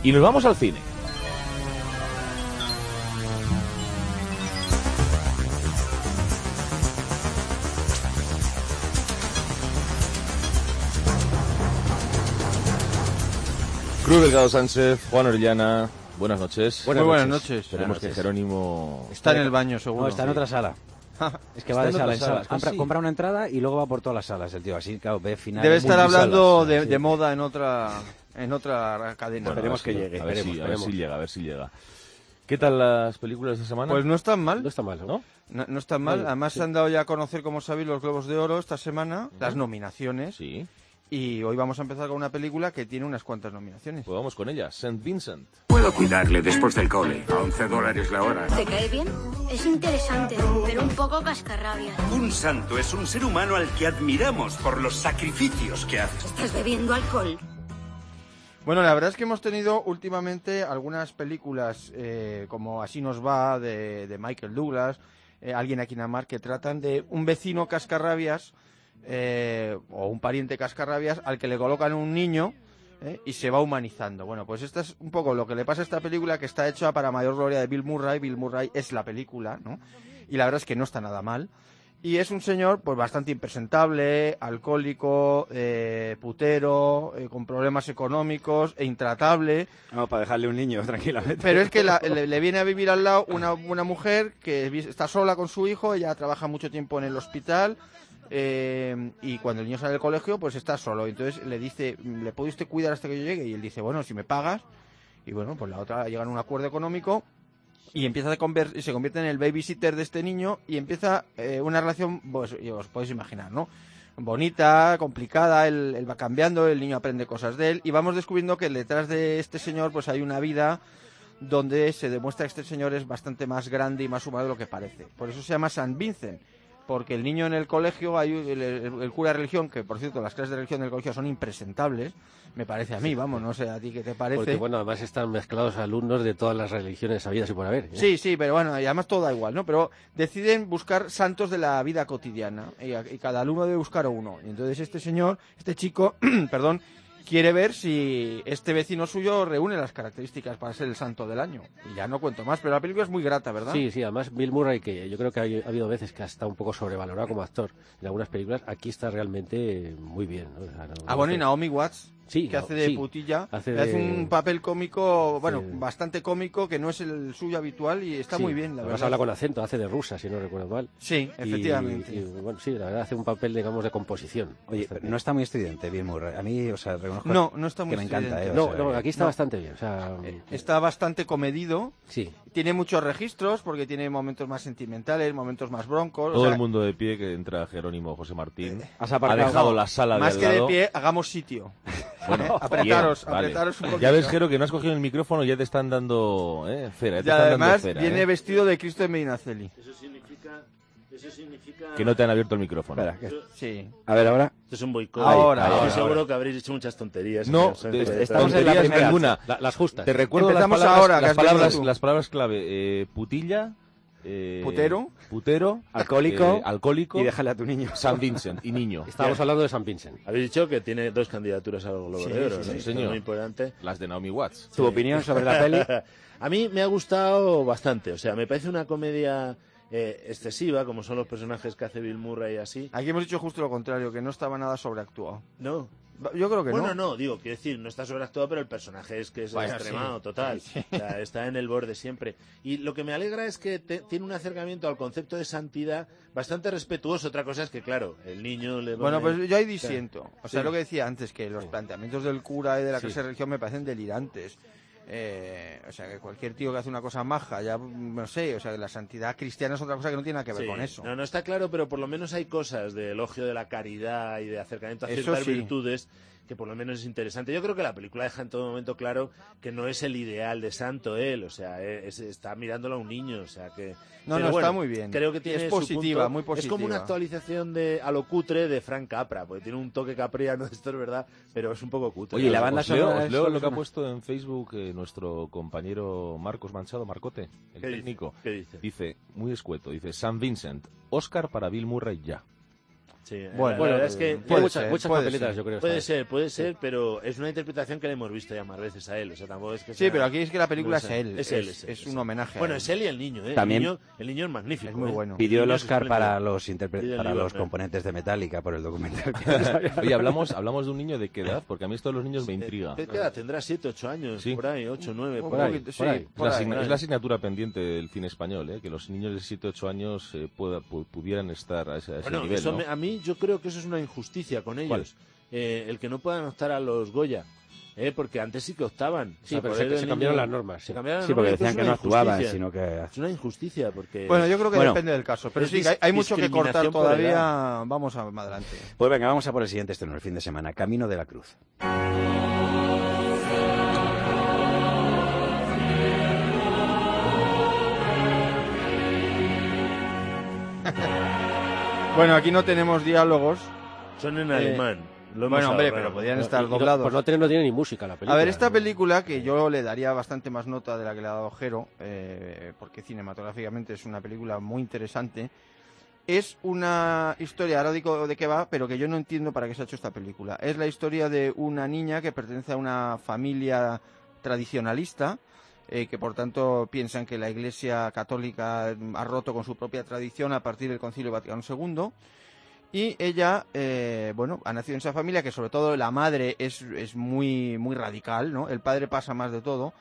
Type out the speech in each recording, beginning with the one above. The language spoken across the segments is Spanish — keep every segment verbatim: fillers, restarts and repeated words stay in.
Y nos vamos al cine. Cruz Delgado Sánchez, Juan Orellana, buenas noches. Buenas, Muy buenas noches. noches. Esperemos que Jerónimo... Está en el baño, seguro. No, está en otra sala. Es que va de sala en sala. Compra, ah, sí. compra una entrada y luego va por todas las salas el tío. Así, claro, ve final. Debe estar hablando de, sí. de moda en otra en otra cadena. Bueno, esperemos que si, llegue. A ver, esperemos, si, a ver si llega, a ver si llega. ¿Qué tal las películas de esta semana? Pues no están mal. No están mal, ¿no? No, no están mal. Además sí. se han dado ya a conocer, como sabéis, los Globos de Oro esta semana, uh-huh. las nominaciones. Sí. Y hoy vamos a empezar con una película que tiene unas cuantas nominaciones. Pues vamos con ella, Saint Vincent. Puedo cuidarle después del cole, a once dólares la hora. ¿Te cae bien? Es interesante, pero un poco cascarrabias. Un santo es un ser humano al que admiramos por los sacrificios que hace. ¿Estás bebiendo alcohol? Bueno, la verdad es que hemos tenido últimamente algunas películas eh, como Así nos va, de, de Michael Douglas, eh, Alguien aquí en la mar, que tratan de un vecino cascarrabias eh, o un pariente cascarrabias al que le colocan un niño eh, y se va humanizando. Bueno, pues esto es un poco lo que le pasa a esta película, que está hecha para mayor gloria de Bill Murray. Bill Murray es la película, ¿no? Y la verdad es que no está nada mal. Y es un señor pues bastante impresentable, alcohólico, eh, putero, eh, con problemas económicos e intratable. No, para dejarle un niño tranquilamente. Pero es que la, le, le viene a vivir al lado una, una mujer que está sola con su hijo, ella trabaja mucho tiempo en el hospital eh, y cuando el niño sale del colegio pues está solo. Entonces le dice, ¿le puede usted cuidar hasta que yo llegue? Y él dice, bueno, si me pagas. Y bueno, pues la otra llega a un acuerdo económico. Y empieza a conver- se convierte en el babysitter de este niño y empieza eh, una relación, pues os podéis imaginar, ¿no? Bonita, complicada, él, él va cambiando, el niño aprende cosas de él y vamos descubriendo que detrás de este señor pues hay una vida donde se demuestra que este señor es bastante más grande y más humano de lo que parece. Por eso se llama Saint Vincent, porque el niño en el colegio, hay el, el, el cura de religión, que por cierto las clases de religión del colegio son impresentables, me parece a mí, vamos, no sé a ti qué te parece. Porque bueno, además están mezclados alumnos de todas las religiones habidas y por haber, ¿eh? Sí, sí, pero bueno, y además todo da igual, ¿no? Pero deciden buscar santos de la vida cotidiana y, y cada alumno debe buscar uno. Y entonces este señor, este chico, perdón, quiere ver si este vecino suyo reúne las características para ser el santo del año. Y ya no cuento más, pero la película es muy grata, ¿verdad? Sí, sí, además Bill Murray, que yo creo que ha, ha habido veces que ha estado un poco sobrevalorado como actor en algunas películas, aquí está realmente muy bien, ¿no? O sea, no, ah, bueno, y Naomi Watts, sí, que no, hace de sí, putilla, hace, de... hace un papel cómico, bueno, sí. bastante cómico, que no es el suyo habitual y está sí, muy bien, la además verdad. habla con acento, hace de rusa, si no recuerdo mal. Sí, efectivamente. Y, y, bueno, sí, la verdad hace un papel, digamos, de composición. Oye, no está muy estridente Bill Murray. A mí, o sea, reconozco no, no está muy que me encanta, ¿eh? No, o sea, no, aquí está no. bastante bien. O sea, está bastante comedido. Sí. Tiene muchos registros porque tiene momentos más sentimentales, momentos más broncos. Todo o sea, el mundo de pie, que entra Jerónimo José Martín. Eh, ha dejado no, la sala más de al que lado. de pie, hagamos sitio. Bueno, apretaros, bien, vale. apretaros un poquito. Ya ves, Jero, que no has cogido el micrófono y ya te están dando eh, cera. Ya te y están además dando cera, viene eh. vestido de Cristo de Medinaceli. Eso significa... Eso significa... Que no te han abierto el micrófono. Espera, que... Eso... Sí. A ver, ahora... Esto es un boicot. Ahora, Estoy ahora, seguro ahora. que habréis hecho muchas tonterías. No, que de, estamos tonterías en la primera, ninguna. La, las justas. Te recuerdo Empezamos las palabras, ahora, que las, has venido palabras, tú. las palabras clave. Eh, putilla... Eh, Putero. Putero. Alcohólico. Eh, alcohólico. Y déjale a tu niño. San Vincent y niño. Estábamos hablando de San Vincent. Habéis dicho que tiene dos candidaturas al Globo Sí, de Oro, sí, ¿no? sí, Esto es señor. muy importante. Las de Naomi Watts. ¿Tu opinión sobre la peli? A mí me ha gustado bastante. O sea, me parece una comedia eh, excesiva, como son los personajes que hace Bill Murray y así. Aquí hemos dicho justo lo contrario, que no estaba nada sobreactuado. No. Yo creo que bueno, no. no, digo, quiero decir, no está sobreactuado, pero el personaje es que es Bueno, extremado, sí. total. Sí, sí. O sea, está en el borde siempre. Y lo que me alegra es que te, tiene un acercamiento al concepto de santidad bastante respetuoso. Otra cosa es que, claro, el niño le Bueno, pone- pues yo ahí disiento. O sea, Sí. lo que decía antes, que los Sí. planteamientos del cura y de la Sí. clase de religión me parecen delirantes. Eh, o sea, que cualquier tío que hace una cosa maja, ya no sé, o sea, la santidad cristiana es otra cosa que no tiene nada que ver Sí. con eso. No, no está claro, pero por lo menos hay cosas de elogio de la caridad y de acercamiento a Eso ciertas sí. virtudes que por lo menos es interesante. Yo creo que la película deja en todo momento claro que no es el ideal de santo él, o sea, es, está mirándolo a un niño, o sea que... No, pero no, bueno, está muy bien. Creo que Y tiene es su positiva, punto. muy positiva. Es como una actualización de a lo cutre de Frank Capra, porque tiene un toque capriano, esto es verdad, pero es un poco cutre. Oye, ¿y la banda os leo, sonora os es leo solo lo que ha una? puesto en Facebook eh, nuestro compañero Marcos Manchado, Marcote, el ¿Qué dice? técnico. ¿Qué dice? Dice, muy escueto, dice, San Vincent, Oscar para Bill Murray ya. Sí, Bueno, la verdad es que Tiene puede muchas, ser, muchas puede papeletas, ser. yo creo. puede esta vez. ser, puede ser, pero es una interpretación que le hemos visto ya más veces a él. O sea, tampoco es que Sí, sea- pero aquí es que la película no es sé. él. Es él, es él, es es un él. homenaje. Bueno, a él. es él y el niño, ¿eh? También- el, niño, el niño es magnífico. Es muy ¿eh? bueno. Pidió El el niño es Oscar espléndido. para los interpre- Pide el para los Lieberman. componentes de Metallica por el documental que Oye, hablamos, hablamos de un niño de qué edad, porque a mí esto de los niños me intriga. ¿Qué edad tendrá? siete, ocho años, Sí. por ahí, ocho, nueve, Un por ahí. poquito, sí, por ahí. Es por la, ahí. asigna- es la asignatura pendiente del cine español, ¿eh? Que los niños de siete ocho años eh, pueda- pu- pudieran estar a ese, a ese Bueno, nivel, eso ¿no? me- a mí yo creo que eso es una injusticia con ellos. Eh, el que no puedan optar a los Goya. ¿eh? Porque antes sí que optaban. O Sí, sea, pero por se, él el se niño- cambiaron las normas. Se Sí. cambiaron las Sí, porque normas, decían es que una no actuaban, injusticia. sino que... Es una injusticia porque... Bueno, yo creo que Bueno, depende del caso. Pero es sí, dis- hay, hay mucho que cortar discriminación por todavía. edad. Vamos a, más adelante. Pues venga, vamos a por el siguiente estreno, el fin de semana, Camino de la Cruz. Bueno, aquí no tenemos diálogos. Son en Eh, alemán. Lo hemos Bueno, hombre, ahorrado. pero podrían Y- estar y no- doblados. Pues no tiene, no tiene ni música la película. A ver, esta ¿no? película, que yo le daría bastante más nota de la que le ha dado Jero, eh, porque cinematográficamente es una película muy interesante, es una historia, ahora digo de qué va, pero que yo no entiendo para qué se ha hecho esta película. Es la historia de una niña que pertenece a una familia tradicionalista, eh, que por tanto piensan que la Iglesia Católica ha roto con su propia tradición a partir del Concilio Vaticano segundo. Y ella, eh, bueno, ha nacido en esa familia que sobre todo la madre es, es muy, muy radical, ¿no? El padre pasa más de todo.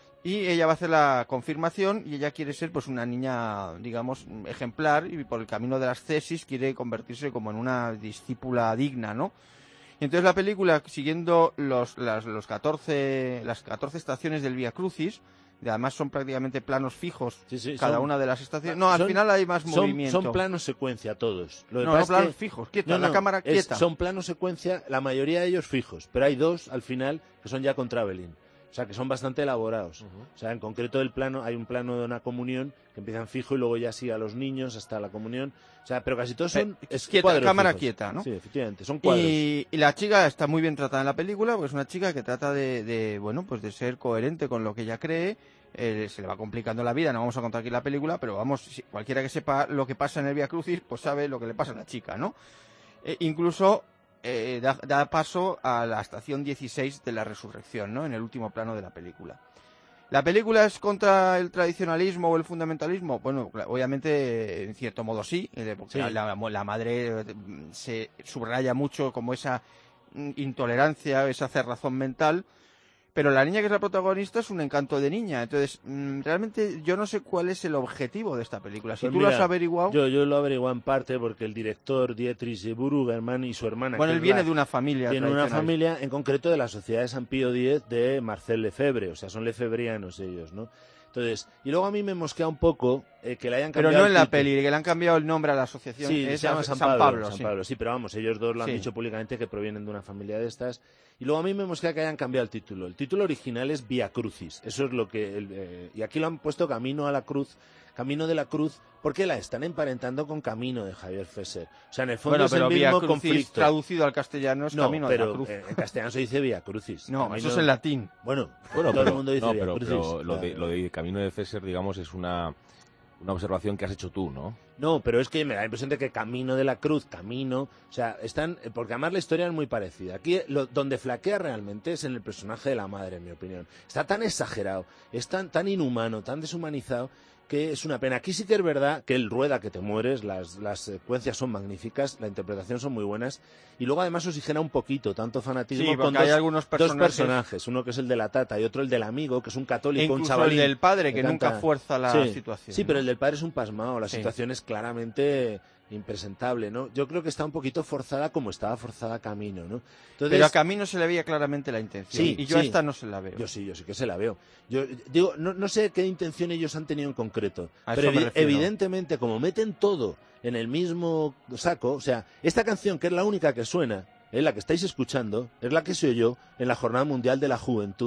Y ella va a hacer la confirmación y ella quiere ser pues una niña, digamos, ejemplar y por el camino de las tesis quiere convertirse como en una discípula digna, ¿no? Y entonces la película, siguiendo los, las, los catorce, las catorce estaciones del Vía Crucis, y además son prácticamente planos fijos Sí, sí, cada son- una de las estaciones. No, al son- final hay más Son, movimiento. son planos secuencia todos. Lo que No, pasa no es que- planos fijos, quieta, No, la no, cámara es- quieta. son planos secuencia, la mayoría de ellos fijos, pero hay dos al final que son ya con traveling. O sea, que son bastante elaborados. O sea, en concreto el plano, hay un plano de una comunión que empiezan fijo y luego ya sigue a los niños hasta la comunión. O sea, pero casi todos son Eh, es quieta, cuadros cámara fijos. quieta, ¿no? Sí, efectivamente, son cuadros. Y, y la chica está muy bien tratada en la película, porque es una chica que trata de, de, bueno, pues de ser coherente con lo que ella cree. Eh, se le va complicando la vida, no vamos a contar aquí la película, pero vamos, si- cualquiera que sepa lo que pasa en el Vía Crucis, pues sabe lo que le pasa a la chica, ¿no? Eh, incluso eh, da, da paso a la estación dieciséis de la resurrección, ¿no? En el último plano de la película. ¿La película es contra el tradicionalismo o el fundamentalismo? Bueno, cla- obviamente, en cierto modo sí, eh, porque Sí. La, la madre eh, se subraya mucho como esa mm, intolerancia, esa cerrazón mental, pero la niña que es la protagonista es un encanto de niña. Entonces, mm, realmente yo no sé cuál es el objetivo de esta película. Si Pues tú mira, lo has averiguado... Yo, yo lo averiguo en parte porque el director Dietrich Bruggerman y su hermana... Bueno, que él es viene la- de una familia Tiene una tradicional. familia, en concreto de la Sociedad de San Pío X de Marcel Lefebvre, o sea, son lefebrianos ellos, ¿no? Entonces, y luego a mí me mosquea un poco eh, que le hayan Pero cambiado no en el la título. peli, que le han cambiado el nombre a la asociación. Sí, es se llama a- San Pablo, San sí. Pablo, sí, pero vamos, ellos dos lo han Sí. dicho públicamente que provienen de una familia de estas. Y luego a mí me mosquea que hayan cambiado el título. El título original es Vía Crucis, eso es lo que... el, eh, y aquí lo han puesto Camino a la Cruz, Camino de la Cruz, porque la están emparentando con Camino de Javier Fesser. O sea, en el fondo Bueno, es el pero Vía mismo Crucis conflicto. traducido al castellano es No, Camino de pero la Cruz. eh, en castellano se dice Vía Crucis. No, Camino- eso es en latín. Bueno, Bueno, todo pero, el mundo dice no, Vía pero, Crucis. pero lo, de, Claro. lo de Camino de Fesser, digamos, es una, una observación que has hecho tú, ¿no? No, pero es que me da la impresión de que Camino de la Cruz, Camino, o sea, están, porque además la historia es muy parecida. Aquí lo, donde flaquea realmente es en el personaje de la madre, en mi opinión. Está tan exagerado, es tan, tan inhumano, tan deshumanizado, que es una pena. Aquí sí que es verdad que él rueda que te mueres, las, las secuencias son magníficas, la interpretación son muy buenas, y luego además oxigena un poquito, tanto fanatismo Sí, con porque dos, hay algunos dos personajes, personajes, uno que es el de la tata y otro el del amigo, que es un e católico, un incluso el chavalín. del padre, que Me nunca encanta. fuerza la Sí, situación. Sí, ¿no? pero el del padre es un pasmao, la Sí. situación es claramente impresentable, ¿no? Yo creo que está un poquito forzada como estaba forzada Camino, ¿no? Entonces, Pero a Camino se le veía claramente la intención. Sí, y yo a sí. esta no se la veo. yo sí, yo sí que se la veo. Yo digo, no, no sé qué intención ellos han tenido en concreto, A pero eso me evi- refiero. evidentemente como meten todo en el mismo saco, o sea, esta canción que es la única que suena, es la que estáis escuchando, es la que se oyó en la Jornada Mundial de la Juventud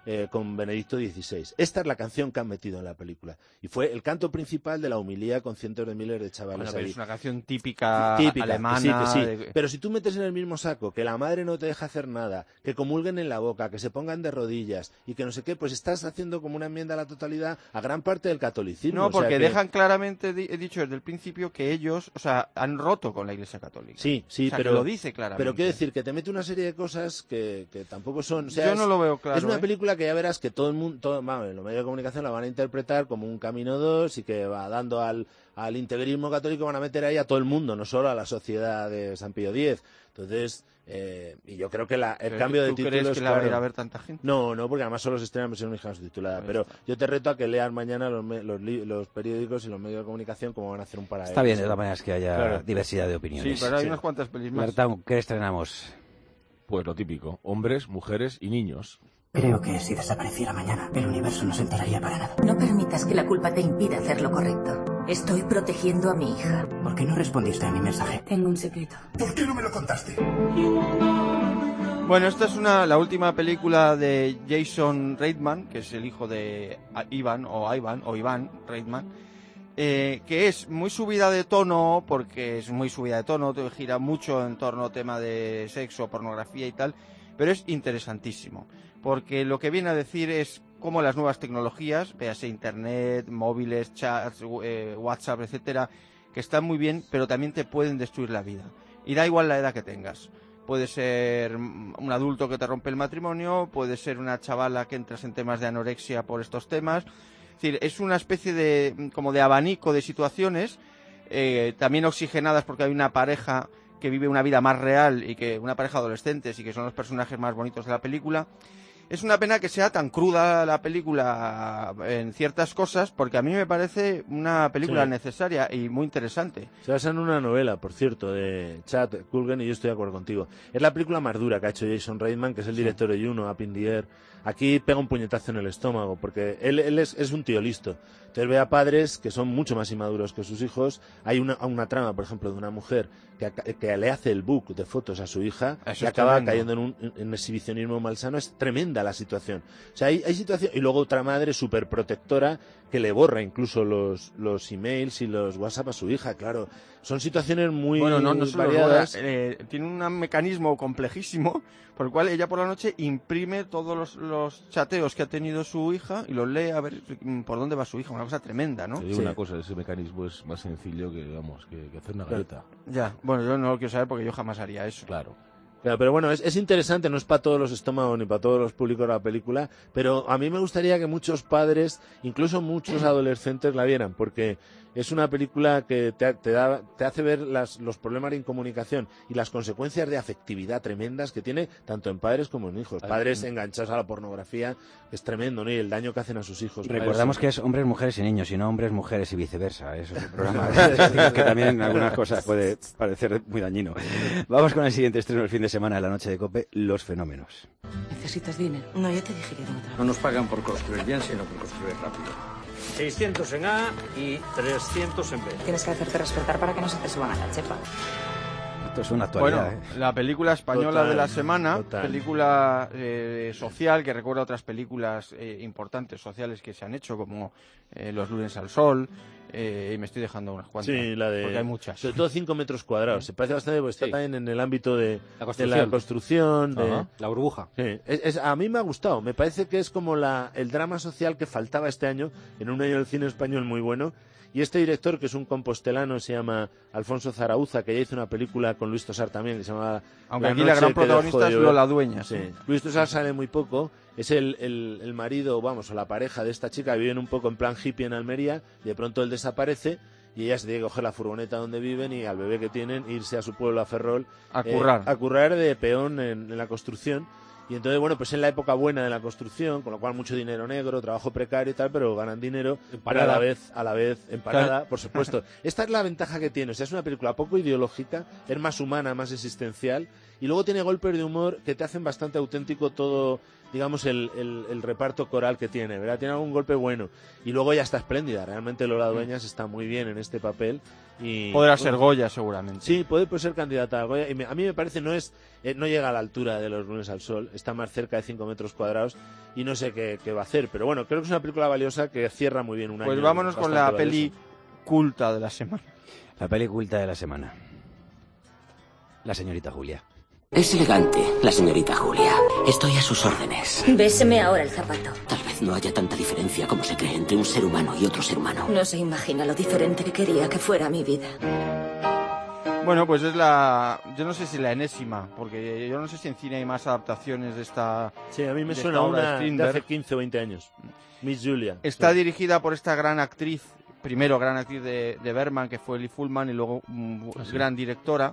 eh, con Benedicto dieciséis. Esta es la canción que han metido en la película. Y fue el canto principal de la homilía con cientos de miles de chavales. Bueno, pero ahí. es una canción típica, típica alemana. que sí, que sí. De... Pero si tú metes en el mismo saco que la madre no te deja hacer nada, que comulguen en la boca, que se pongan de rodillas y que no sé qué, pues estás haciendo como una enmienda a la totalidad a gran parte del catolicismo. No, o sea porque que... dejan claramente, he dicho desde el principio, que ellos, o sea, han roto con la Iglesia Católica. Sí, sí, o sea, pero que lo dice claramente. Pero quiero decir que te mete una serie de cosas que, que tampoco son... O sea, Yo es, no lo veo claro. Es una ¿eh? película que ya verás que todo el mundo, todo, vamos, los medios de comunicación la van a interpretar como un Camino dos y que va dando al, al integrismo católico, van a meter ahí a todo el mundo, no solo a la sociedad de San Pío X. Entonces, eh, y yo creo que la, el ¿Pero cambio tú de título crees es que la va a ir claro. a ver tanta gente? No, no, porque además solo se estrena en versión original subtitulada. Ahí Pero está. yo te reto a que leas mañana los, me- los, li- los periódicos y los medios de comunicación como van a hacer un para Está ellos. bien, de todas maneras, que haya Claro. diversidad de Sí, opiniones. pero hay Sí. unas cuantas pelis más. Marta, ¿qué estrenamos? Pues lo típico, hombres, mujeres y niños. Creo que si desapareciera mañana, el universo no se enteraría para nada. No permitas que la culpa te impida hacer lo correcto. Estoy protegiendo a mi hija. ¿Por qué no respondiste a mi mensaje? Tengo un secreto. ¿Por qué no me lo contaste? Bueno, esta es una, la última película de Jason Reitman, que es el hijo de Ivan, o Ivan, o Iván Reitman, eh, que es muy subida de tono, porque es muy subida de tono, te gira mucho en torno al tema de sexo, pornografía y tal, pero es interesantísimo, porque lo que viene a decir es cómo las nuevas tecnologías, véase internet, móviles, chats, eh, WhatsApp, etcétera, que están muy bien, pero también te pueden destruir la vida. Y da igual la edad que tengas. Puede ser un adulto que te rompe el matrimonio, puede ser una chavala que entras en temas de anorexia por estos temas. Es decir, es una especie de como de abanico de situaciones, eh, también oxigenadas porque hay una pareja que vive una vida más real y que una pareja de adolescentes y que son los personajes más bonitos de la película. Es una pena que sea tan cruda la película en ciertas cosas, porque a mí me parece una película Sí. necesaria y muy interesante. Se basa en una novela, por cierto, de Chad Kulgen, y yo estoy de acuerdo contigo. Es la película más dura que ha hecho Jason Reitman, que es el director de Juno, Up in the Air. Aquí pega un puñetazo en el estómago, porque él, él es, es un tío listo. Entonces ve a padres que son mucho más inmaduros que sus hijos. Hay una, una trama, por ejemplo, de una mujer que, que le hace el book de fotos a su hija Eso y es acaba tremendo. cayendo en un en exhibicionismo malsano. Es tremenda la situación. O sea, hay, hay situación. Y luego otra madre súper protectora que le borra incluso los, los emails y los WhatsApp a su hija, claro. Son situaciones muy Bueno, no, no se los borra, variadas. eh, tiene un mecanismo complejísimo por el cual ella por la noche imprime todos los, los chateos que ha tenido su hija y los lee a ver mm, por dónde va su hija. Una cosa tremenda, ¿no? Te digo Sí. una cosa, ese mecanismo es más sencillo que, vamos, que, que hacer una Claro. galleta. Ya, bueno, yo no lo quiero saber porque yo jamás haría eso. Claro. Claro, pero bueno, es, es interesante, no es para todos los estómagos ni para todos los públicos la película, pero a mí me gustaría que muchos padres, incluso muchos adolescentes la vieran, porque es una película que te, te, da, te hace ver las, los problemas de incomunicación y las consecuencias de afectividad tremendas que tiene tanto en padres como en hijos. Padres enganchados a la pornografía, es tremendo, ¿no? Y el daño que hacen a sus hijos. Recordamos que es hombres, mujeres y niños, y no hombres, mujeres y viceversa. Eso es un programa que también en algunas cosas puede parecer muy dañino. Vamos con el siguiente estreno del fin de semana de la noche de COPE, Los Fenómenos. ¿Necesitas dinero? No, yo te dije que no No nos pagan por construir bien, sino por construir rápido. seiscientos en A y trescientos en B. Tienes que hacerte respetar para que no se te suban a la chepa. Esto es una actualidad, Bueno, ¿eh? la película española Total, de la semana, total. película eh, social que recuerda otras películas eh, importantes sociales que se han hecho, como eh, Los lunes al sol, eh, y me estoy dejando unas cuantas, Sí, la de... porque hay muchas. Sobre todo cinco metros cuadrados. Se parece bastante porque está Sí. también en el ámbito de La de la construcción. construcción, de... Ajá. La burbuja. Sí, es, es- a mí me ha gustado. Me parece que es como la, el drama social que faltaba este año, en un año del cine español muy bueno. Y este director, que es un compostelano, se llama Alfonso Zarauza, que ya hizo una película con Luis Tosar también, que se llama Aunque aquí la gran noche que dejó protagonista de es llover. Lola Dueñas. Sí. Luis Tosar sale muy poco. Es el, el, el marido, vamos, o la pareja de esta chica. Viven un poco en plan hippie en Almería. Y de pronto él desaparece. Y ella se tiene que coger la furgoneta donde viven y al bebé que tienen irse a su pueblo, a Ferrol, A eh, currar. a currar de peón en, en la construcción. Y entonces, bueno, pues en la época buena de la construcción, con lo cual mucho dinero negro, trabajo precario y tal, pero ganan dinero, pero a la vez, a la vez, empanada, por supuesto. Esta es la ventaja que tiene, o sea, es una película poco ideológica, es más humana, más existencial, y luego tiene golpes de humor que te hacen bastante auténtico todo, digamos, el, el, el reparto coral que tiene, ¿verdad? Tiene algún golpe bueno. Y luego ya está espléndida. Realmente Lola Dueñas está muy bien en este papel. Y, podrá bueno, ser Goya, seguramente. Sí, puede, puede ser candidata a Goya. Y me, a mí me parece no es eh, no llega a la altura de Los lunes al sol. Está más cerca de cinco metros cuadrados y no sé qué, qué va a hacer. Pero bueno, creo que es una película valiosa que cierra muy bien un año. Pues vámonos con la valioso. peli culta de la semana. La peli culta de la semana. La señorita Julia. Es elegante, la señorita Julia. Estoy a sus órdenes. Béseme ahora el zapato. Tal vez no haya tanta diferencia como se cree entre un ser humano y otro ser humano. No se imagina lo diferente que quería que fuera mi vida. Bueno, pues es la... Yo no sé si la enésima, porque yo no sé si en cine hay más adaptaciones de esta... Sí, a mí me de suena esta obra una de de Strindberg. hace quince o veinte años. Miss Julia. Está Sí. dirigida por esta gran actriz, primero gran actriz de, de Bergman, que fue Lee Fullman, y luego mm, Ah, sí. gran directora.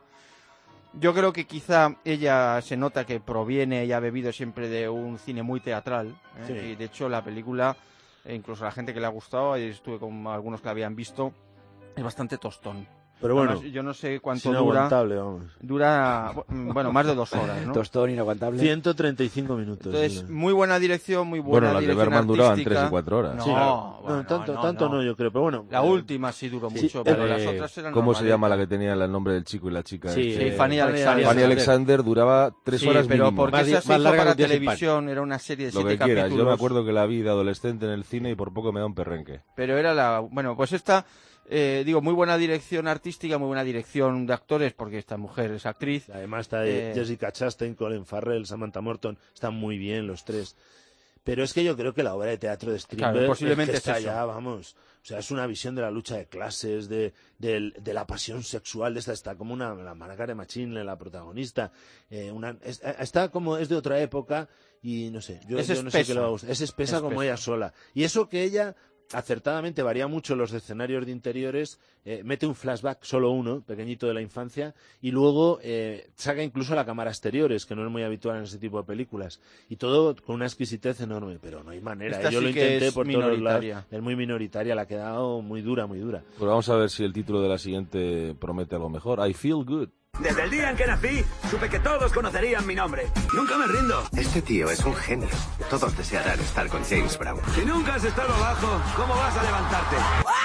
Yo creo que quizá ella se nota que proviene y ha bebido siempre de un cine muy teatral, ¿eh? Sí. Y de hecho la película, e incluso a la gente que le ha gustado, y estuve con algunos que la habían visto, es bastante tostón. Pero bueno, Además, yo no sé cuánto es dura. inaguantable, vamos. Dura, bueno, más de dos horas, ¿no? Tostón inaguantable. ciento treinta y cinco minutos. Entonces, sí. muy buena dirección, muy Bueno, buena las de dirección Bergman duraban artística. tres y cuatro horas. No, Sí, claro. bueno, no, tanto, no, tanto no. no. yo creo, pero bueno. La última sí duró Sí, mucho, eh, pero las otras eran ¿Cómo se normales. llama la que tenía el nombre del chico y la chica? Sí, Este, eh, Fanny Alexander. Fanny Alexander duraba tres Sí, horas pero mínimo. porque Más di- esa se más hizo larga para que Días sin televisión, era una serie de Lo siete que quieras. capítulos. Yo me acuerdo que la vi de adolescente en el cine y por poco me da un perrenque. Pero era la... Bueno, pues esta... Eh, digo, muy buena dirección artística, muy buena dirección de actores, porque esta mujer es actriz. Además está Eh, Jessica Chastain, Colin Farrell, Samantha Morton, están muy bien los tres. Pero es que yo creo que la obra de teatro de Strindberg Claro, posiblemente es que está es eso. ya, vamos, o sea, es una visión de la lucha de clases, de, de, de la pasión sexual, de esta está como una la Margaret Machinle, la protagonista, eh, una, es- está como es de otra época y no sé, yo, Es yo no sé espesa. qué le va a gustar. Es espesa Es como espesa. ella sola. Y eso que ella acertadamente varía mucho los escenarios de interiores, eh, mete un flashback, solo uno, pequeñito de la infancia, y luego eh, saca incluso la cámara exteriores, que no es muy habitual en ese tipo de películas. Y todo con una exquisitez enorme, pero no hay manera. Esta ¿eh? Yo sí lo que intenté es por todos los lados. minoritaria. Es muy minoritaria, la ha quedado muy dura, muy dura. Pues vamos a ver si el título de la siguiente promete algo mejor. I Feel Good. Desde el día en que nací, supe que todos conocerían mi nombre. Nunca me rindo. Este tío es un genio. Todos desearán estar con James Brown. Si nunca has estado abajo, ¿cómo vas a levantarte?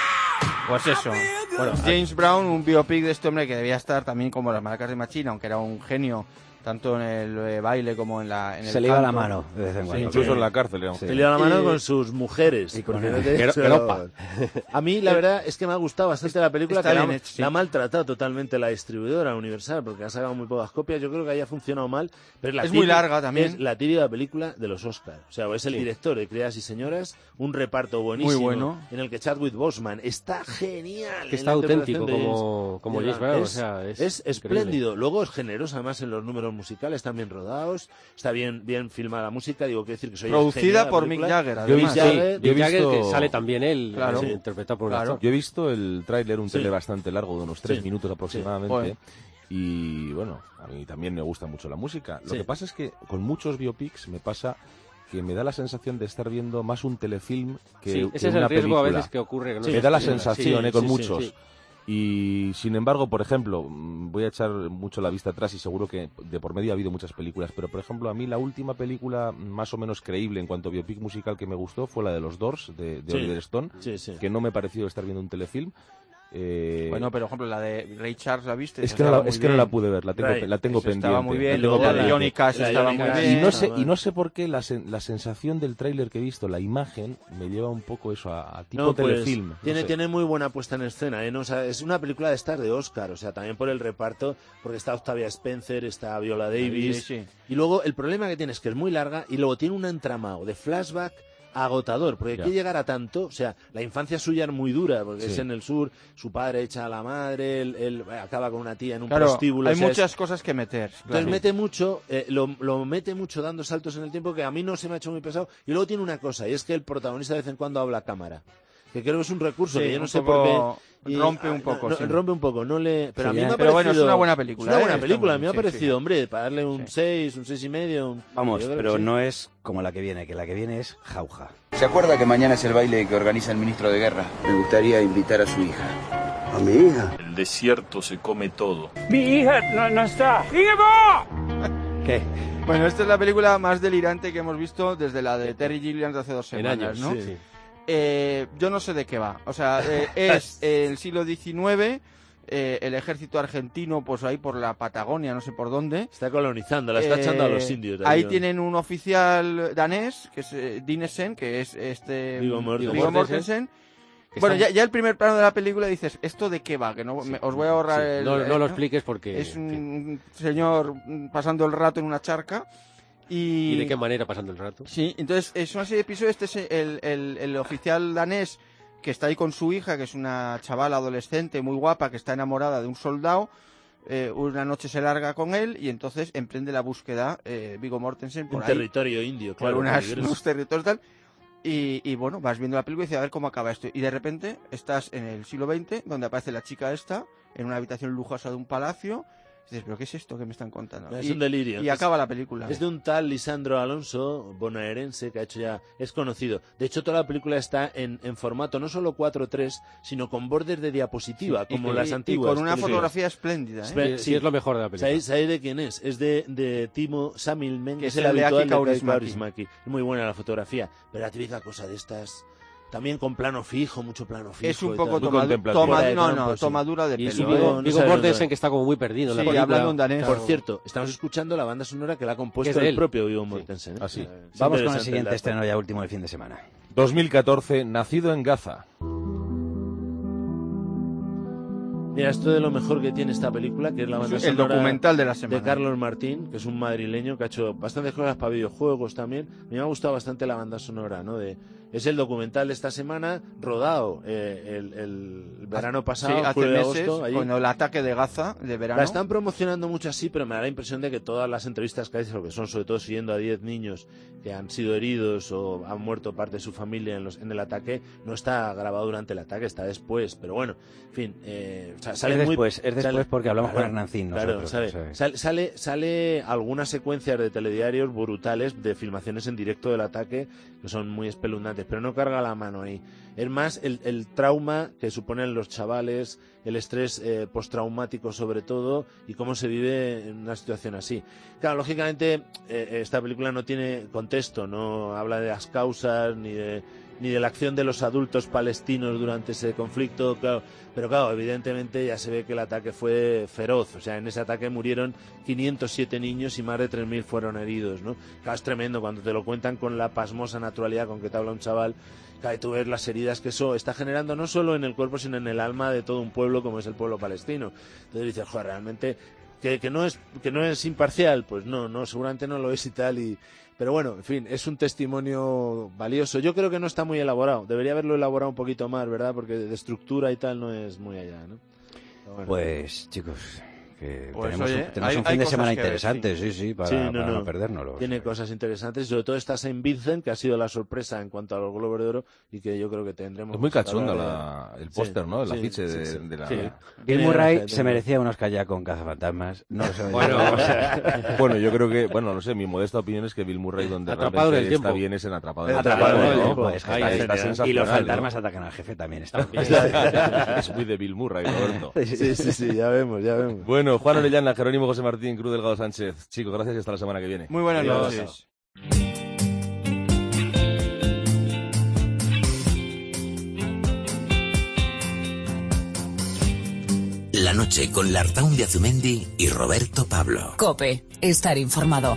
Pues eso. Bueno, James Brown, un biopic de este hombre que debía estar también como las marcas de Machina, aunque era un genio tanto en el eh, baile como en la en el Se le iba la canto. mano de vez en cuando. Incluso en la cárcel. Era un Sí. Se le da la mano Y- con sus mujeres. Y con Imagínate el- eso. Europa. A mí, la verdad, es que me ha gustado bastante la película, Está que la, bien hecha, sí. la ha maltratado totalmente la distribuidora Universal, porque ha sacado muy pocas copias. Yo creo que haya funcionado mal. Pero la Es muy típica- larga también. Es la típica película de los Oscars. O sea, es el director de Criadas y Señoras, un reparto buenísimo. Muy bueno. En el que Chadwick Boseman está genial. Que en está la auténtico interpretación de como, James. como De James verdad, Brown. es, o sea, es, es increíble. espléndido. Luego es generoso, además, en los números musicales, están bien rodados. Está bien, bien filmada la música. Digo, quiero decir que soy Producida genial la por Mick película. Jagger, Yo he además. visto- Mick Sí, Jagger, yo he Mick Jagger, visto- que sale también él, Claro. eh, interpretado por un Claro. actor. Yo he visto el tráiler, un Sí. tráiler bastante largo, de unos tres Sí. minutos aproximadamente. Joder. Y bueno, a mí también me gusta mucho la música. Lo Sí. que pasa es que con muchos biopics me pasa que me da la sensación de estar viendo más un telefilm que, Sí, que ese es una el riesgo película. a veces que ocurre. Que no Sí, me se da la estrena. sensación, sí, eh, con sí, sí, muchos. sí. Y sin embargo, por ejemplo, mm, voy a echar mucho la vista atrás y seguro que de por medio ha habido muchas películas, pero por ejemplo, a mí la última película más o menos creíble en cuanto a biopic musical que me gustó fue la de los Doors, de, de Sí. Oliver Stone, Sí, sí. que no me pareció estar viendo un telefilm. Eh, Bueno, pero por ejemplo, la de Ray Charles, ¿la viste? es Esa que, no estaba la, muy es que no bien. la pude ver, la tengo, Right. la tengo Esa pendiente. estaba muy bien. la Luego tengo la de pendiente. Johnny Cash La de estaba Johnny muy Cash. bien. Y no sé, Estaba- y no sé por qué la, sen- la sensación del tráiler que he visto, la imagen, me lleva un poco eso a, a tipo No, pues, telefilm. no tiene, sé. tiene muy buena puesta en escena, ¿eh? No, o sea, es una película de estas de Oscar, o sea, también por el reparto, porque está Octavia Spencer, está Viola Davis. Sí, sí. Y luego el problema que tiene es que es muy larga y luego tiene un entramado de flashback agotador, porque Ya. hay que llegar a tanto, o sea, la infancia suya es muy dura, porque Sí. es en el sur, su padre echa a la madre, él, él, eh, acaba con una tía en un Claro, prostíbulo. hay o sea, es- muchas cosas que meter. Entonces claro. mete mucho, eh, lo, lo mete mucho dando saltos en el tiempo que a mí no se me ha hecho muy pesado. Y luego tiene una cosa, y es que el protagonista de vez en cuando habla a cámara. Que creo que es un recurso Sí, que yo no un sé poco- por qué. y- rompe un ah, poco, no, sí. Rompe un poco, no le. Pero a Sí, mí me ha pero bueno, parecido- es una buena película, Es una ¿eh? buena Está película, muy a mí me ha bien, sí, parecido, sí. hombre, para darle un Sí. seis, un seis y medio. un- Vamos, yo creo que pero sí. no es como la que viene, que la que viene es Jauja. ¿Se acuerda que mañana es el baile que organiza el ministro de Guerra? Me gustaría invitar a su hija. ¿A mi hija? El desierto se come todo. Mi hija no, no está. ¡Ingeborg! ¿Qué? Bueno, esta es la película más delirante que hemos visto desde la de Terry Gilliam de hace dos En semanas, años, ¿no? sí, sí. Eh, yo no sé de qué va. O sea, eh, es el siglo diecinueve, eh, el ejército argentino, pues ahí por la Patagonia, no sé por dónde. Está colonizando, la está Eh, echando a los indios. Ahí ¿no? tienen un oficial danés, que es eh, Dinesen, que es este Viggo Mortensen. Viggo Mortensen. Que Bueno, está- ya, ya el primer plano de la película dices, ¿esto de qué va? Que no, me- os voy a ahorrar Sí, el... no, no el- lo expliques porque... Es en fin. un señor mm, pasando el rato en una charca. Y, ¿Y de qué manera pasando el rato? Sí, entonces es una serie de episodios. Este es el, el, el oficial danés que está ahí con su hija, que es una chavala adolescente muy guapa, que está enamorada de un soldado. Eh, una noche se larga con él y entonces emprende la búsqueda eh, Viggo Mortensen por Un ahí, territorio indio, claro. por unas, peligroso. unos territorios tal. Y, y bueno, vas viendo la película y dices, a ver cómo acaba esto. Y de repente estás en el siglo veinte, donde aparece la chica esta, en una habitación lujosa de un palacio. Y dices, ¿pero qué es esto que me están contando? Es y, un delirio. Y Es- acaba la película. Es de un tal Lisandro Alonso, bonaerense, que ha hecho ya... Es conocido. De hecho, toda la película está en, en formato no solo cuatro tres, sino con bordes de diapositiva, Sí, como y- las y antiguas. con una películas. fotografía espléndida, ¿eh? Espe- Sí, es lo mejor de la película. ¿Sabéis, sabéis de quién es? Es de, de Timo Samilmen, Que que es es el el de habitual Aki de Aki Kaurismäki. Kaurismäki. Es muy buena la fotografía. Pero la típica cosa de estas... También con plano fijo, mucho plano fijo. Es un y poco tal. toma, contemplativo. toma- Fuera de no, campo, no, sí. tomadura de Y pelo. sí, ¿eh? Viggo, no Viggo sabes Mortensen, dónde. que está como muy perdido en la Sí, película. hablando en danés. Por cierto, estamos escuchando la banda sonora que la ha compuesto Es de el él. propio Viggo Mortensen. ¿eh? Ah, sí. Es Vamos con el interesante siguiente dato. estreno ya último del fin de semana. dos mil catorce, Nacido en Gaza. Mira, esto de lo mejor que tiene esta película, que es la banda El sonora documental de la semana. de Carlos Martín, que es un madrileño que ha hecho bastantes cosas para videojuegos también. A mí me ha gustado bastante la banda sonora, ¿no? De, es el documental de esta semana, rodado eh, el, el verano pasado, Sí, hace julio y meses, agosto. allí. con el ataque de Gaza de verano. La están promocionando mucho así, pero me da la impresión de que todas las entrevistas que hay, lo que son sobre todo siguiendo a diez niños que han sido heridos o han muerto parte de su familia en, los, en el ataque, no está grabado durante el ataque, está después. Pero bueno, en fin, eh, o sea, sale es muy- después, es después sale- porque hablamos claro, con Hernancín. Claro, nosotros, sabe, ¿sabes? sale, sale, sale algunas secuencias de telediarios brutales de filmaciones en directo del ataque que son muy espeluznantes, pero no carga la mano ahí. Es más el, el trauma que suponen los chavales, el estrés eh, postraumático sobre todo y cómo se vive en una situación así. Claro, lógicamente eh, esta película no tiene contexto, no habla de las causas ni de ni de la acción de los adultos palestinos durante ese conflicto, claro, pero claro, evidentemente ya se ve que el ataque fue feroz, o sea, en ese ataque murieron quinientos siete niños y más de tres mil fueron heridos, ¿no? Claro, es tremendo cuando te lo cuentan con la pasmosa naturalidad con que te habla un chaval, claro, y tú ves las heridas que eso está generando no solo en el cuerpo, sino en el alma de todo un pueblo como es el pueblo palestino. Entonces dices, joder, realmente que, que no es que no es imparcial, pues no, no, seguramente no lo es y tal, y pero bueno, en fin, es un testimonio valioso. Yo creo que no está muy elaborado. Debería haberlo elaborado un poquito más, ¿verdad? Porque de estructura y tal no es muy allá, ¿no? Pero bueno. Pues, chicos, que Pues, tenemos, oye, un, tenemos hay- un hay fin de cosas semana que ver, interesante, sí. sí, sí, para, Sí, no, para no, no. perdérnoslo. Tiene cosas interesantes, sobre todo está Saint Vincent, que ha sido la sorpresa en cuanto a los Globos de Oro y que yo creo que tendremos. Es muy que cachondo hablar de- la, el Sí, póster, ¿no? El sí, afiche sí, de, sí. de la... Sí. Bill Tiene Murray gracia, se tiene- merecía unos kayak con cazafantasmas. No lo sé. Bueno, no, o sea, Bueno, yo creo que, bueno, no sé, mi modesta opinión es que Bill Murray donde Atrapado en el realmente está tiempo. bien es en Atrapado en el Atrapado en el ¿no? tiempo, es que Ahí está está genial. sensacional, y los ¿no? fantasmas atacan al jefe también. Está. Es muy de Bill Murray, Roberto. Sí, sí, sí, ya vemos, ya vemos. Bueno, Juan Orellana, Jerónimo José Martín, Cruz Delgado Sánchez. Chicos, gracias y hasta la semana que viene. Muy buenas Adiós. noches. La noche con Lartaun de Azumendi y Roberto Pablo. COPE, estar informado.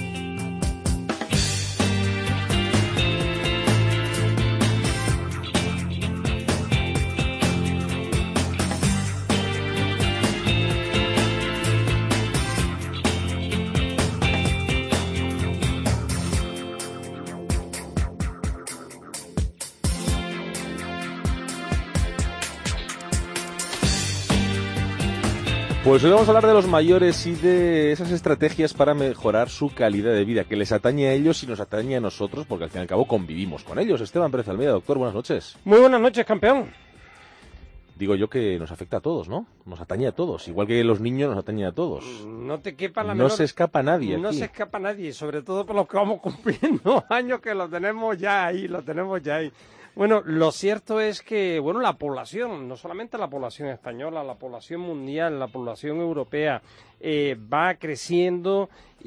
Pues hoy vamos a hablar de los mayores y de esas estrategias para mejorar su calidad de vida, que les atañe a ellos y nos atañe a nosotros, porque al fin y al cabo convivimos con ellos. Esteban Pérez Almeida, doctor, buenas noches. Muy buenas noches, campeón. digo yo que nos afecta a todos, ¿no? Nos atañe a todos, igual que los niños nos atañe a todos. No te quepa la No menor... se escapa nadie No aquí. se escapa nadie, sobre todo por los que vamos cumpliendo años, que lo tenemos ya ahí, lo tenemos ya ahí. Bueno, lo cierto es que, bueno, la población, no solamente la población española, la población mundial, la población europea, eh, va creciendo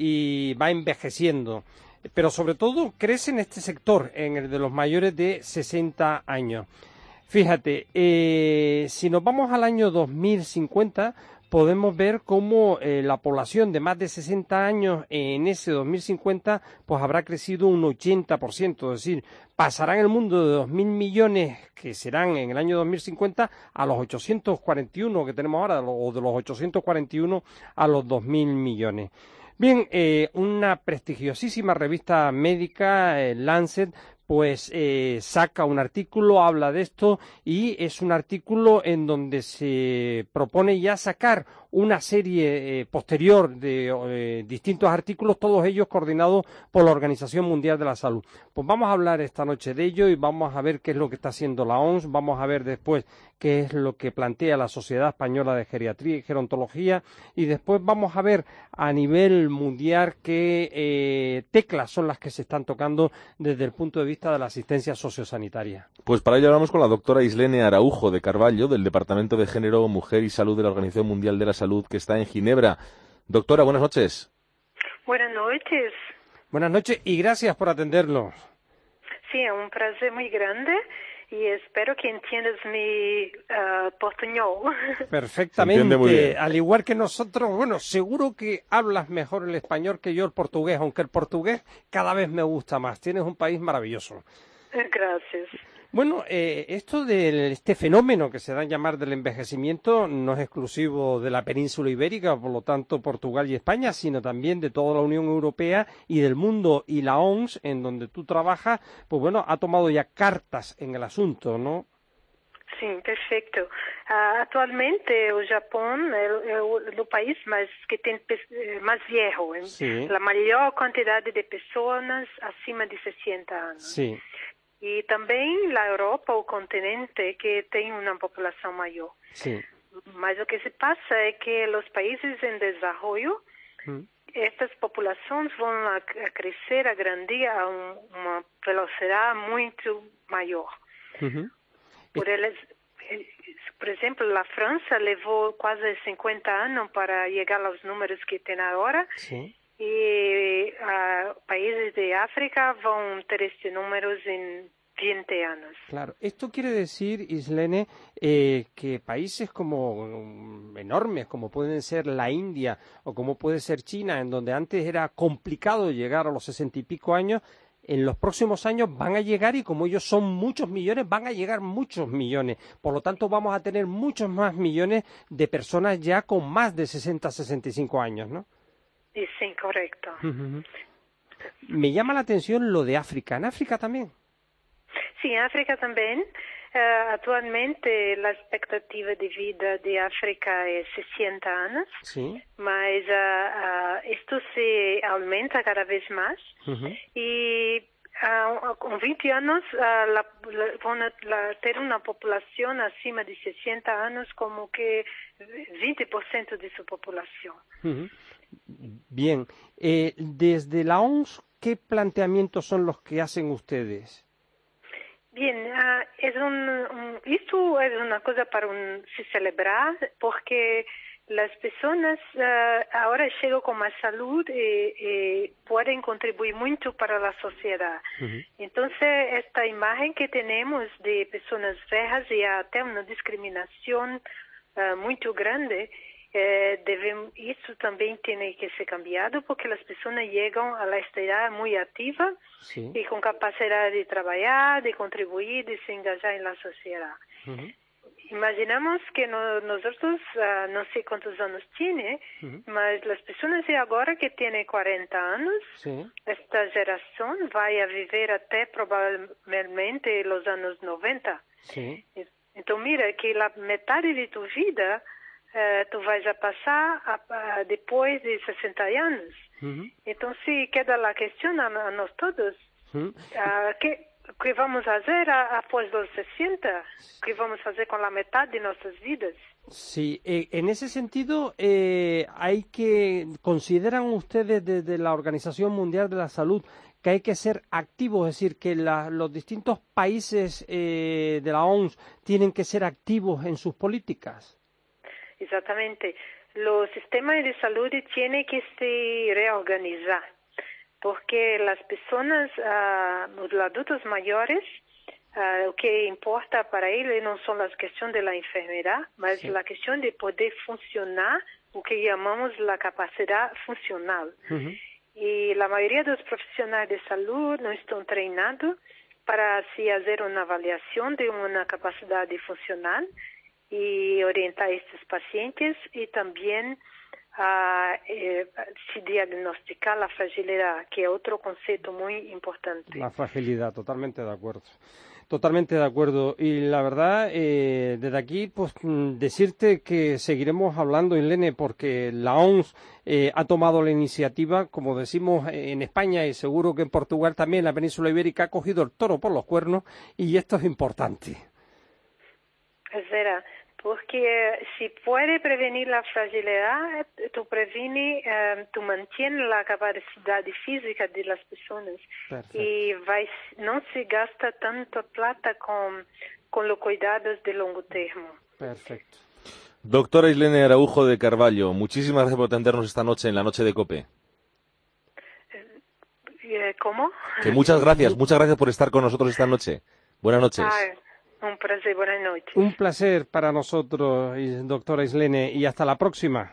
y va envejeciendo. Pero sobre todo crece en este sector, en el de los mayores de sesenta años. Fíjate, eh, si nos vamos al año dos mil cincuenta, podemos ver cómo eh, la población de más de sesenta años en ese dos mil cincuenta pues habrá crecido un ochenta por ciento, es decir, pasará en el mundo de dos mil millones que serán en el año dos mil cincuenta a los ochocientos cuarenta y uno que tenemos ahora, o de los ochocientos cuarenta y uno a los dos mil millones. Bien, eh, una prestigiosísima revista médica, eh, Lancet, pues eh, saca un artículo, habla de esto y es un artículo en donde se propone ya sacar una serie eh, posterior de eh, distintos artículos, todos ellos coordinados por la Organización Mundial de la Salud. Pues vamos a hablar esta noche de ello y vamos a ver qué es lo que está haciendo la O M S, vamos a ver después qué es lo que plantea la Sociedad Española de Geriatría y Gerontología y después vamos a ver a nivel mundial qué eh, teclas son las que se están tocando desde el punto de vista de la asistencia sociosanitaria. Pues para ello hablamos con la doctora Islene Araujo de Carvalho, del Departamento de Género, Mujer y Salud de la Organización Mundial de la Salud, que está en Ginebra. Doctora, buenas noches. Buenas noches. Buenas noches y gracias por atendernos. Sí, es un placer muy grande y espero que entiendas mi uh, portuñol. Perfectamente, al igual que nosotros. Bueno, seguro que hablas mejor el español que yo el portugués, aunque el portugués cada vez me gusta más. Tienes un país maravilloso. Gracias. Bueno, eh, esto de este fenómeno que se da a llamar del envejecimiento no es exclusivo de la península ibérica, por lo tanto Portugal y España, sino también de toda la Unión Europea y del mundo, y la O M S, en donde tú trabajas, pues bueno, ha tomado ya cartas en el asunto, ¿no? Sí, perfecto. Uh, actualmente el Japón es el país más que tiene más viejo, sí. La mayor cantidad de personas acima de sesenta años. Sí. Y también la Europa, o continente, que tiene una población mayor. Sí. Mas lo que se pasa es que los países en desarrollo, mm. estas poblaciones van a, a crecer, a grandir a un, una velocidad muy mayor. Uh-huh. Por, el, por ejemplo, la Francia llevó casi cincuenta años para llegar a los números que tiene ahora. Sí. Y uh, países de África van a tener estos números en veinte años. Claro, esto quiere decir, Islene, eh, que países como um, enormes, como pueden ser la India o como puede ser China, en donde antes era complicado llegar a los sesenta y pico años, en los próximos años van a llegar, y como ellos son muchos millones, van a llegar muchos millones. Por lo tanto, vamos a tener muchos más millones de personas ya con más de sesenta, sesenta y cinco años, ¿no? Sí, correcto. Uh-huh. Me llama la atención lo de África. ¿En África también? Sí, en África también. Uh, actualmente la expectativa de vida de África es sesenta años, sí. Mas uh, uh, esto se aumenta cada vez más. Uh-huh. Y uh, con veinte años uh, la, la, van a la, tener una población acima de sesenta años como que veinte por ciento de su población. Uh-huh. Bien, eh, desde la O M S, ¿qué planteamientos son los que hacen ustedes? Bien, uh, es un, un, esto es una cosa para un, se celebrar, porque las personas uh, ahora llegan con más salud y, y pueden contribuir mucho para la sociedad. Uh-huh. Entonces, esta imagen que tenemos de personas viejas y hasta una discriminación uh, muy grande, Eh, debe, isso também tem que ser cambiado, porque as pessoas chegam a esta idade muito ativa, sí. E com capacidade de trabalhar, de contribuir, de se engajar na sociedade. Uh-huh. Imaginamos que no, nosotros, uh, não sei quantos anos tem, uh-huh. Mas as pessoas de agora que têm quarenta anos, sí. Esta geração vai a viver até provavelmente os anos noventa. Sí. Então, mira que a metade de tu vida Uh, tu vais a passar a, a, depois de sesenta anos. Uh-huh. Então, se queda a questão a, a nós todos, uh-huh. uh, que, ¿qué vamos a hacer a, após los sesenta? ¿Qué vamos a hacer con la mitad de nuestras vidas? Sí, eh, en ese sentido, eh, hay que, ¿consideran ustedes desde la Organización Mundial de la Salud que hay que ser activos, es decir, que la, los distintos países eh, de la O M S tienen que ser activos en sus políticas? Exactamente. Los sistemas de salud tienen que se reorganizar, porque las personas, uh, los adultos mayores, Uh, lo que importa para ellos no son las cuestiones de la enfermedad, mas sí. la cuestión de poder funcionar, lo que llamamos la capacidad funcional. Uh-huh. Y la mayoría de los profesionales de salud no están entrenados para así hacer una avaliación de una capacidad de funcionar y orientar a estos pacientes y también a eh, se diagnosticar la fragilidad, que es otro concepto muy importante. La fragilidad, totalmente de acuerdo. Totalmente de acuerdo. Y la verdad, eh, desde aquí, pues decirte que seguiremos hablando, Irlene, porque la O M S eh, ha tomado la iniciativa, como decimos en España y seguro que en Portugal también, la península ibérica ha cogido el toro por los cuernos y esto es importante. Es verdad. Porque si puede prevenir la fragilidad, tú previne, eh, tú mantienes la capacidad física de las personas. Perfecto. Y vais, no se gasta tanta plata con, con los cuidados de largo termo. Perfecto. Doctora Irlene Araujo de Carvalho, muchísimas gracias por atendernos esta noche en la noche de COPE. Eh, ¿Cómo? Que muchas gracias, muchas gracias por estar con nosotros esta noche. Buenas noches. Ay. Un placer, buenas noches. Un placer para nosotros, doctora Irlene, y hasta la próxima.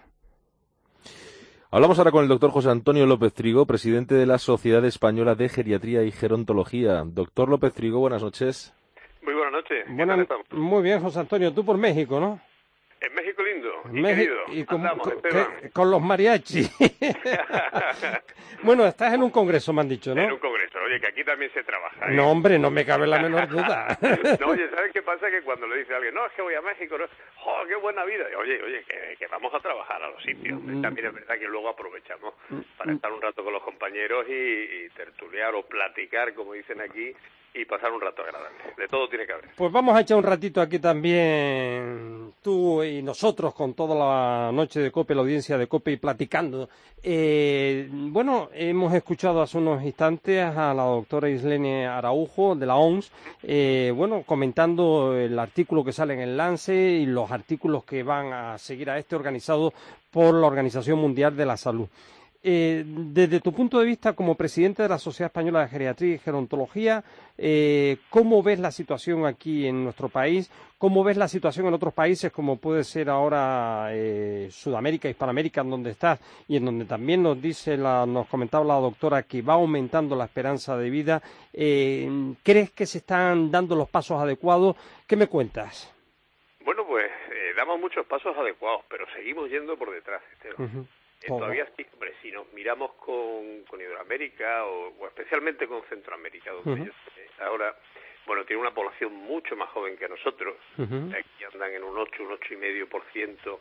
Hablamos ahora con el doctor José Antonio López Trigo, presidente de la Sociedad Española de Geriatría y Gerontología. Doctor López Trigo, buenas noches. Muy buenas noches. Buenas, muy bien, José Antonio. Tú por México, ¿no? En México lindo y México, querido. Y con, Andamos, con, que, con los mariachi. Bueno, estás en un congreso, me han dicho, ¿no? En un congreso. Oye, que aquí también se trabaja. ¿eh? No, hombre, no me cabe la menor duda. No, oye, ¿sabes qué pasa? Que cuando le dice a alguien, no, es que voy a México, no, ¡oh, qué buena vida! Y, oye, oye, que, que vamos a trabajar a los sitios. Mm. También es verdad que luego aprovechamos mm. para estar un rato con los compañeros y, y tertuliar o platicar, como dicen aquí, y pasar un rato agradable. De todo tiene que haber. Pues vamos a echar un ratito aquí también, tú y nosotros, con toda la noche de COPE, la audiencia de COPE, y platicando. Eh, bueno, hemos escuchado hace unos instantes a la doctora Irlene Araujo, de la O M S, eh, bueno, comentando el artículo que sale en el Lance y los artículos que van a seguir a este, organizado por la Organización Mundial de la Salud. Eh, desde tu punto de vista como presidente de la Sociedad Española de Geriatría y Gerontología, eh, ¿cómo ves la situación aquí en nuestro país? ¿Cómo ves la situación en otros países como puede ser ahora eh, Sudamérica, Hispanoamérica, en donde estás y en donde también nos dice, la, nos comentaba la doctora que va aumentando la esperanza de vida? Eh, ¿Crees que se están dando los pasos adecuados? ¿Qué me cuentas? Bueno, pues eh, damos muchos pasos adecuados, pero seguimos yendo por detrás, Esteban. Uh-huh. Eh, todavía sí, hombre, si nos miramos con, con Iberoamérica o, o especialmente con Centroamérica, donde uh-huh. ellos eh, ahora, bueno, tienen una población mucho más joven que nosotros, uh-huh. aquí andan en un ocho, un ocho y medio por ciento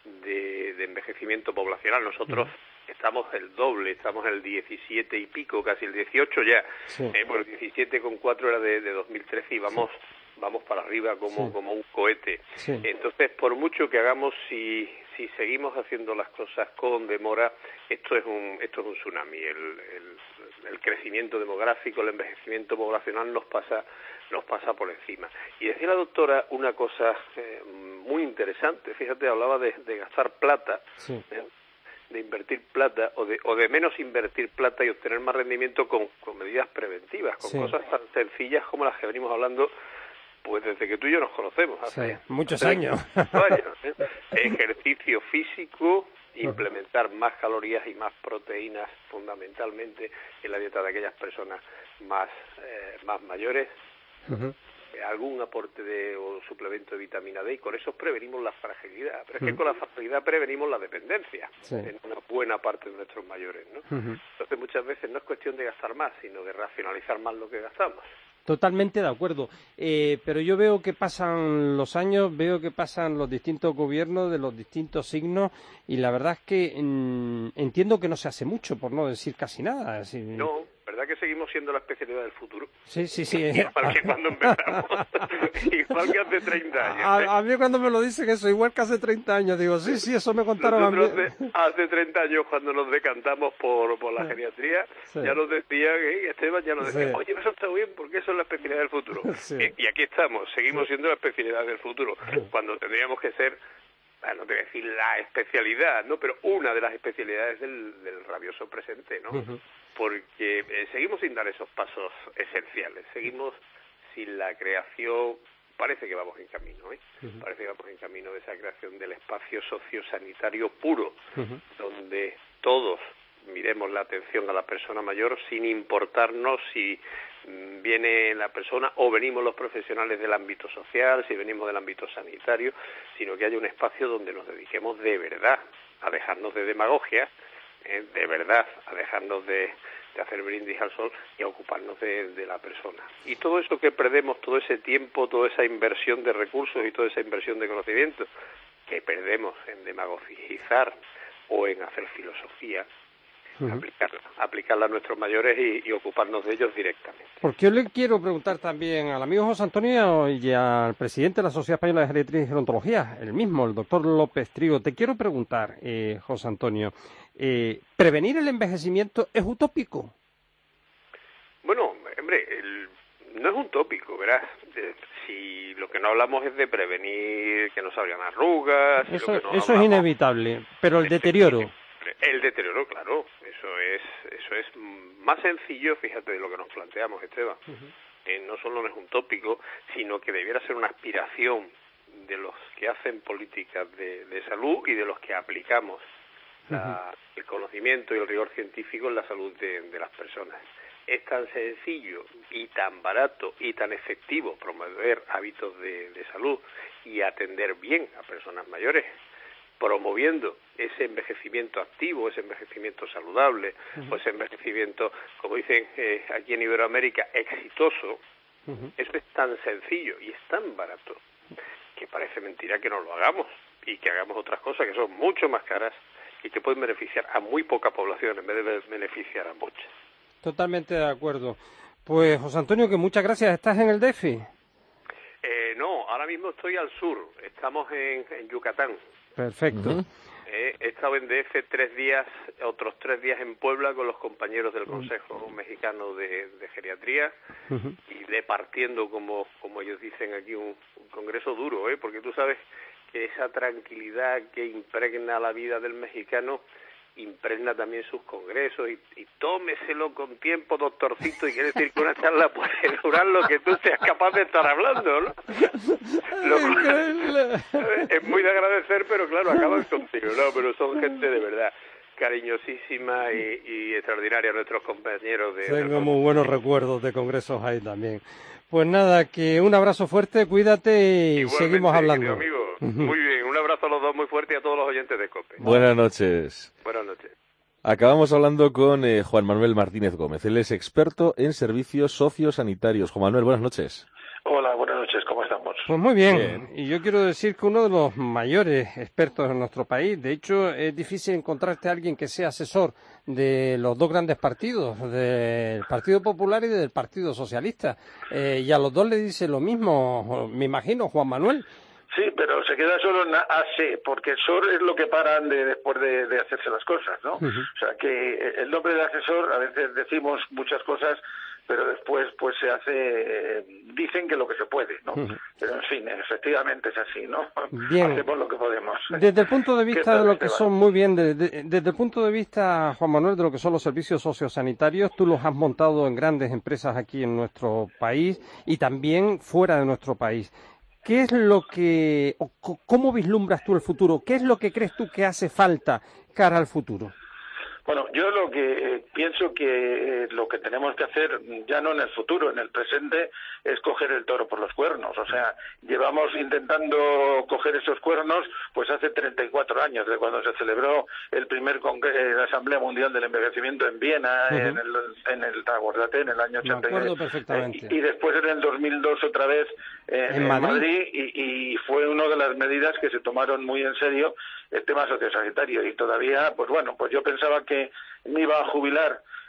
de, de envejecimiento poblacional. Nosotros uh-huh. estamos el doble, estamos en el diecisiete y pico, casi el dieciocho ya. Sí. Eh, bueno, diecisiete coma cuatro era de, de dos mil trece y vamos... Sí. vamos para arriba como, sí. como un cohete. Sí. Entonces, por mucho que hagamos, si si seguimos haciendo las cosas con demora, esto es un esto es un tsunami. El, el, el crecimiento demográfico, el envejecimiento poblacional nos pasa nos pasa por encima. Y decía la doctora una cosa eh, muy interesante. Fíjate, hablaba de, de gastar plata, sí. eh, de invertir plata o de o de menos invertir plata y obtener más rendimiento con, con medidas preventivas, con sí. cosas tan sencillas como las que venimos hablando pues desde que tú y yo nos conocemos. Hace, sí, muchos hace años. años ¿eh? Ejercicio físico, implementar más calorías y más proteínas fundamentalmente en la dieta de aquellas personas más eh, más mayores, uh-huh. algún aporte de o suplemento de vitamina D, y con eso prevenimos la fragilidad. Pero es uh-huh. que con la fragilidad prevenimos la dependencia sí. en una buena parte de nuestros mayores, ¿no? Uh-huh. Entonces muchas veces no es cuestión de gastar más, sino de racionalizar más lo que gastamos. Totalmente de acuerdo, eh, pero yo veo que pasan los años, veo que pasan los distintos gobiernos de los distintos signos y la verdad es que mm, entiendo que no se hace mucho, por no decir casi nada. Así... No, verdad ¿verdad que seguimos siendo la especialidad del futuro? Sí, sí, sí. Igual que cuando empezamos, igual que hace treinta años. ¿eh? A, a mí cuando me lo dicen eso, igual que hace treinta años, digo, sí, sí, eso me contaron a mí. Hace, hace treinta años, cuando nos decantamos por, por la geriatría, sí. ya nos decían, ¿eh? Esteban ya nos decía, sí. oye, eso está bien, porque eso es la especialidad del futuro. Sí. Eh, y aquí estamos, seguimos sí. siendo la especialidad del futuro, cuando tendríamos que ser, bueno, no te voy a decir la especialidad, ¿no? Pero una de las especialidades del, del rabioso presente, ¿no? Uh-huh. Porque eh, seguimos sin dar esos pasos esenciales, seguimos sin la creación, parece que vamos en camino, ¿eh? Uh-huh. Parece que vamos en camino de esa creación del espacio sociosanitario puro, uh-huh. donde todos miremos la atención a la persona mayor sin importarnos si viene la persona o venimos los profesionales del ámbito social, si venimos del ámbito sanitario, sino que haya un espacio donde nos dediquemos de verdad a dejarnos de demagogia, eh, de verdad a dejarnos de, de hacer brindis al sol y a ocuparnos de, de la persona. Y todo eso que perdemos, todo ese tiempo, toda esa inversión de recursos y toda esa inversión de conocimiento que perdemos en demagogizar o en hacer filosofía, Uh-huh. aplicarla, aplicarla a nuestros mayores y, y ocuparnos de ellos directamente. Porque yo le quiero preguntar también al amigo José Antonio y al presidente de la Sociedad Española de Geriatría y Gerontología, el mismo, el doctor López Trigo. Te quiero preguntar, eh, José Antonio, eh, ¿prevenir el envejecimiento es utópico? Bueno, hombre, el, no es utópico, verás. Eh, si lo que no hablamos es de prevenir que no salgan arrugas... Eso, lo que no eso hablamos, es inevitable, pero el deterioro... El deterioro, claro, eso es eso es más sencillo, fíjate, de lo que nos planteamos, Esteban. Uh-huh. Eh, no solo no es un tópico, sino que debiera ser una aspiración de los que hacen políticas de, de salud y de los que aplicamos la, uh-huh. el conocimiento y el rigor científico en la salud de, de las personas. Es tan sencillo y tan barato y tan efectivo promover hábitos de, de salud y atender bien a personas mayores, promoviendo ese envejecimiento activo, ese envejecimiento saludable, uh-huh. o ese envejecimiento, como dicen eh, aquí en Iberoamérica, exitoso. Uh-huh. Eso es tan sencillo y es tan barato que parece mentira que no lo hagamos y que hagamos otras cosas que son mucho más caras y que pueden beneficiar a muy poca población en vez de beneficiar a muchas. Totalmente de acuerdo. Pues, José Antonio, que muchas gracias. ¿Estás en el D F I? Eh, no, ahora mismo estoy al sur. Estamos en, en Yucatán. Perfecto. Uh-huh. Eh, he estado en D F tres días, otros tres días en Puebla con los compañeros del Consejo uh-huh. Mexicano de, de Geriatría uh-huh. y departiendo, como, como ellos dicen aquí, un, un congreso duro, ¿eh? Porque tú sabes que esa tranquilidad que impregna la vida del mexicano impregna también sus congresos y, y tómeselo con tiempo, doctorcito, y quiere decir que una charla puede durar lo que tú seas capaz de estar hablando, ¿no? Lo cual, es muy de agradecer, pero claro, acaban contigo, ¿no? Pero son gente de verdad cariñosísima y, y extraordinaria, nuestros compañeros de... Tengo muy buenos recuerdos de congresos ahí también. Pues nada, que un abrazo fuerte, cuídate y igualmente, seguimos hablando. Amigo. Muy bien, un abrazo a los dos muy fuerte y a todos los oyentes de COPE. Buenas noches. Buenas noches. Acabamos hablando con eh, Juan Manuel Martínez Gómez. Él es experto en servicios sociosanitarios. Juan Manuel, buenas noches. Hola, buenas noches, ¿cómo estamos? Pues muy bien. bien, y yo quiero decir que uno de los mayores expertos en nuestro país, de hecho es difícil encontrarte a alguien que sea asesor de los dos grandes partidos, del Partido Popular y del Partido Socialista, eh, y a los dos le dice lo mismo, me imagino, Juan Manuel. Sí, pero se queda solo en A C, porque el S O R es lo que paran de, después de, de hacerse las cosas, ¿no? Uh-huh. O sea, que el nombre de asesor, a veces decimos muchas cosas, pero después pues se hace, dicen que lo que se puede, ¿no? Uh-huh. Pero en fin, efectivamente es así, ¿no? Bien. Hacemos lo que podemos. Desde el punto de vista de lo que son, muy bien, de, de, desde el punto de vista, Juan Manuel, de lo que son los servicios sociosanitarios, tú los has montado en grandes empresas aquí en nuestro país y también fuera de nuestro país. ¿Qué es lo que, o cómo vislumbras tú el futuro? ¿Qué es lo que crees tú que hace falta cara al futuro? Bueno, yo lo que eh, pienso que eh, lo que tenemos que hacer, ya no en el futuro, en el presente, es coger el toro por los cuernos. O sea, llevamos intentando coger esos cuernos pues hace treinta y cuatro años, de cuando se celebró el primer congreso, la Asamblea Mundial del Envejecimiento en Viena, uh-huh. en el, en el, acuérdate, en el año ochenta y nueve. Me acuerdo perfectamente. Eh, y, y después en el dos mil dos otra vez eh, en, en Madrid, Madrid y, y fue una de las medidas que se tomaron muy en serio el tema sociosanitario. Y todavía, pues bueno, pues yo pensaba que me iba a jubilar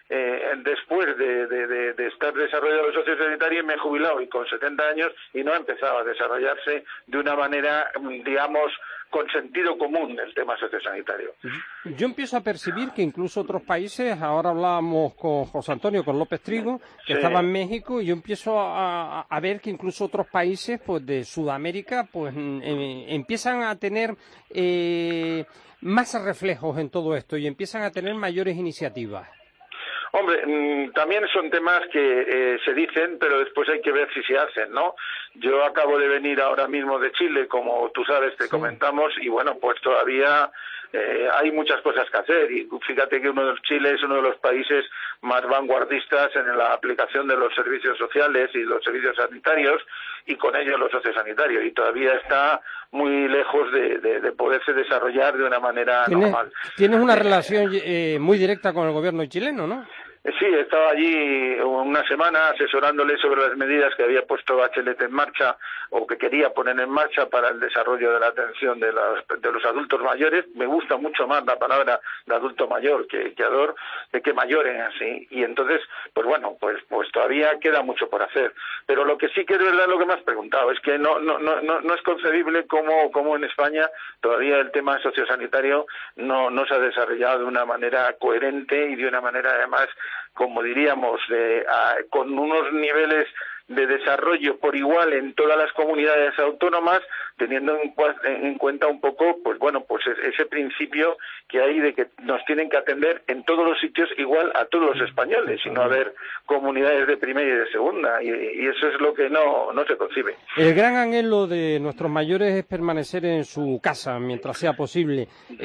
eh, después de, de, de, de estar desarrollado el sociosanitario, me he jubilado y con setenta años y no ha empezado a desarrollarse de una manera, digamos, con sentido común el tema sociosanitario. Yo empiezo a percibir que incluso otros países, ahora hablábamos con José Antonio, con López Trigo, que sí. estaba en México, y yo empiezo a, a ver que incluso otros países pues de Sudamérica pues eh, empiezan a tener eh, más reflejos en todo esto y empiezan a tener mayores iniciativas. Hombre, mmm, también son temas que eh, se dicen, pero después hay que ver si se hacen, ¿no? Yo acabo de venir ahora mismo de Chile, como tú sabes, te sí. comentamos, y bueno, pues todavía eh, hay muchas cosas que hacer. Y fíjate que uno de los Chile es uno de los países más vanguardistas en la aplicación de los servicios sociales y los servicios sanitarios, y con ellos los sociosanitarios, y todavía está muy lejos de, de, de poderse desarrollar de una manera ¿Tienes, normal. Tienes una relación eh, muy directa con el gobierno chileno, ¿no? Sí, estaba allí una semana asesorándole sobre las medidas que había puesto Bachelet en marcha o que quería poner en marcha para el desarrollo de la atención de los, de los adultos mayores. Me gusta mucho más la palabra de adulto mayor que, que ador, de que mayor en así. Y entonces, pues bueno, pues pues todavía queda mucho por hacer. Pero lo que sí que es verdad, lo que me has preguntado, es que no no no no, no es concebible cómo, cómo en España todavía el tema sociosanitario no, no se ha desarrollado de una manera coherente y de una manera además, como diríamos, de, a, con unos niveles de desarrollo por igual en todas las comunidades autónomas, teniendo en, en cuenta un poco, pues bueno, pues ese principio que hay de que nos tienen que atender en todos los sitios igual a todos los españoles, y no haber comunidades de primera y de segunda, y, y eso es lo que no, no se concibe. El gran anhelo de nuestros mayores es permanecer en su casa mientras sea posible.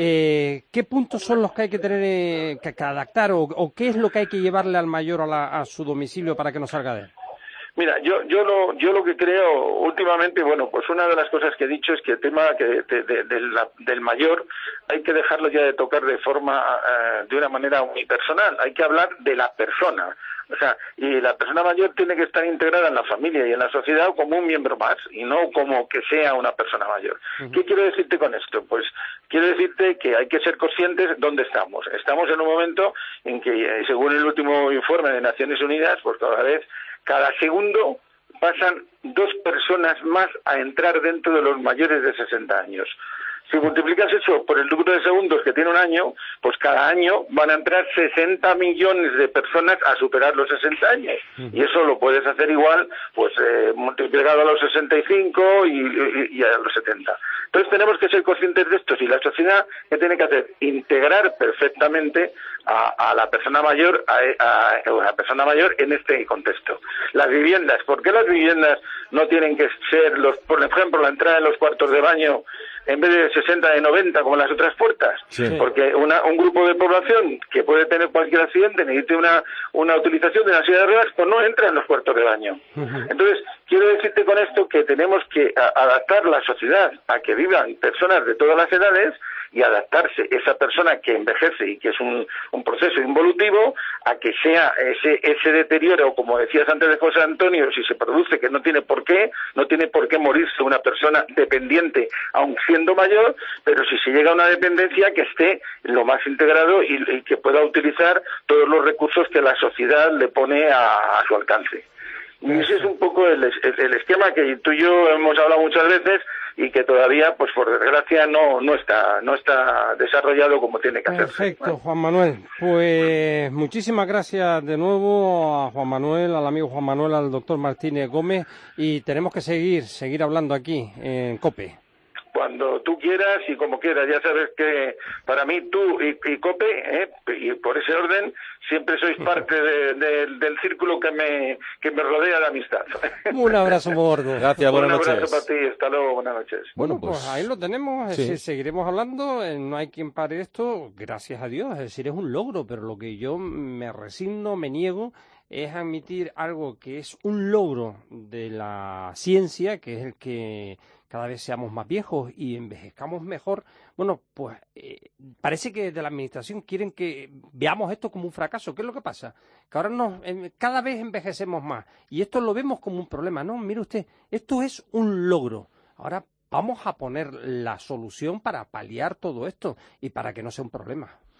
Eh, ¿Qué puntos son los que hay que tener eh, que, que adaptar o, o qué es lo que hay que llevarle al mayor a, la, a su domicilio para que no salga de él? Mira, yo yo lo yo lo que creo últimamente, bueno, pues una de las cosas que he dicho es que el tema que de, de, de la, del mayor hay que dejarlo ya de tocar de forma uh, de una manera unipersonal. Hay que hablar de la persona. O sea, y la persona mayor tiene que estar integrada en la familia y en la sociedad como un miembro más, y no como que sea una persona mayor. Uh-huh. ¿Qué quiero decirte con esto? Pues quiero decirte que hay que ser conscientes dónde estamos. Estamos en un momento en que, según el último informe de Naciones Unidas, pues cada vez, cada segundo pasan dos personas más a entrar dentro de los mayores de sesenta años. Si multiplicas eso por el número de segundos que tiene un año, pues cada año van a entrar sesenta millones de personas a superar los sesenta años. Y eso lo puedes hacer igual, pues eh, multiplicado a los sesenta y cinco y, y, y a los setenta. Entonces tenemos que ser conscientes de esto. Y la sociedad, ¿qué tiene que hacer? Integrar perfectamente a, a la persona mayor, a, a, a la persona mayor en este contexto. Las viviendas, ¿por qué las viviendas no tienen que ser, los, por ejemplo, la entrada en los cuartos de baño en vez de sesenta de noventa como las otras puertas? Sí. Porque una, un grupo de población que puede tener cualquier accidente, necesite una, una utilización de una silla de ruedas, pues no entra en los cuartos de baño. Uh-huh. Entonces, quiero decirte con esto que tenemos que a, adaptar la sociedad a que vivan personas de todas las edades, y adaptarse esa persona que envejece y que es un, un proceso involutivo a que sea ese ese deterioro, como decías antes de José Antonio, si se produce, que no tiene por qué, no tiene por qué morirse una persona dependiente aun siendo mayor, pero si se llega a una dependencia que esté lo más integrado y, y que pueda utilizar todos los recursos que la sociedad le pone a, a su alcance. Y ese es un poco el, el, el esquema que tú y yo hemos hablado muchas veces y que todavía, pues por desgracia, no no está no está desarrollado como tiene que hacerse. Perfecto, Juan Manuel. Pues muchísimas gracias de nuevo a Juan Manuel, al amigo Juan Manuel, al doctor Martínez Gómez, y tenemos que seguir, seguir hablando aquí en COPE. Cuando tú quieras y como quieras. Ya sabes que para mí tú y, y COPE, ¿eh? y por ese orden, siempre sois parte de, de, del círculo que me que me rodea de amistad. Un abrazo gordo. Gracias, buenas noches. Un abrazo para ti, hasta luego, buenas noches. Bueno, pues, pues ahí lo tenemos, es sí. decir, seguiremos hablando, no hay quien pare esto, gracias a Dios, es decir, es un logro, pero lo que yo me resigno, me niego, es admitir algo que es un logro de la ciencia, que es el que cada vez seamos más viejos y envejezcamos mejor. Bueno, pues eh, parece que de la administración quieren que veamos esto como un fracaso. ¿Qué es lo que pasa? Que ahora nos, eh, cada vez envejecemos más y esto lo vemos como un problema. No, mire usted, esto es un logro. Ahora vamos a poner la solución para paliar todo esto y para que no sea un problema.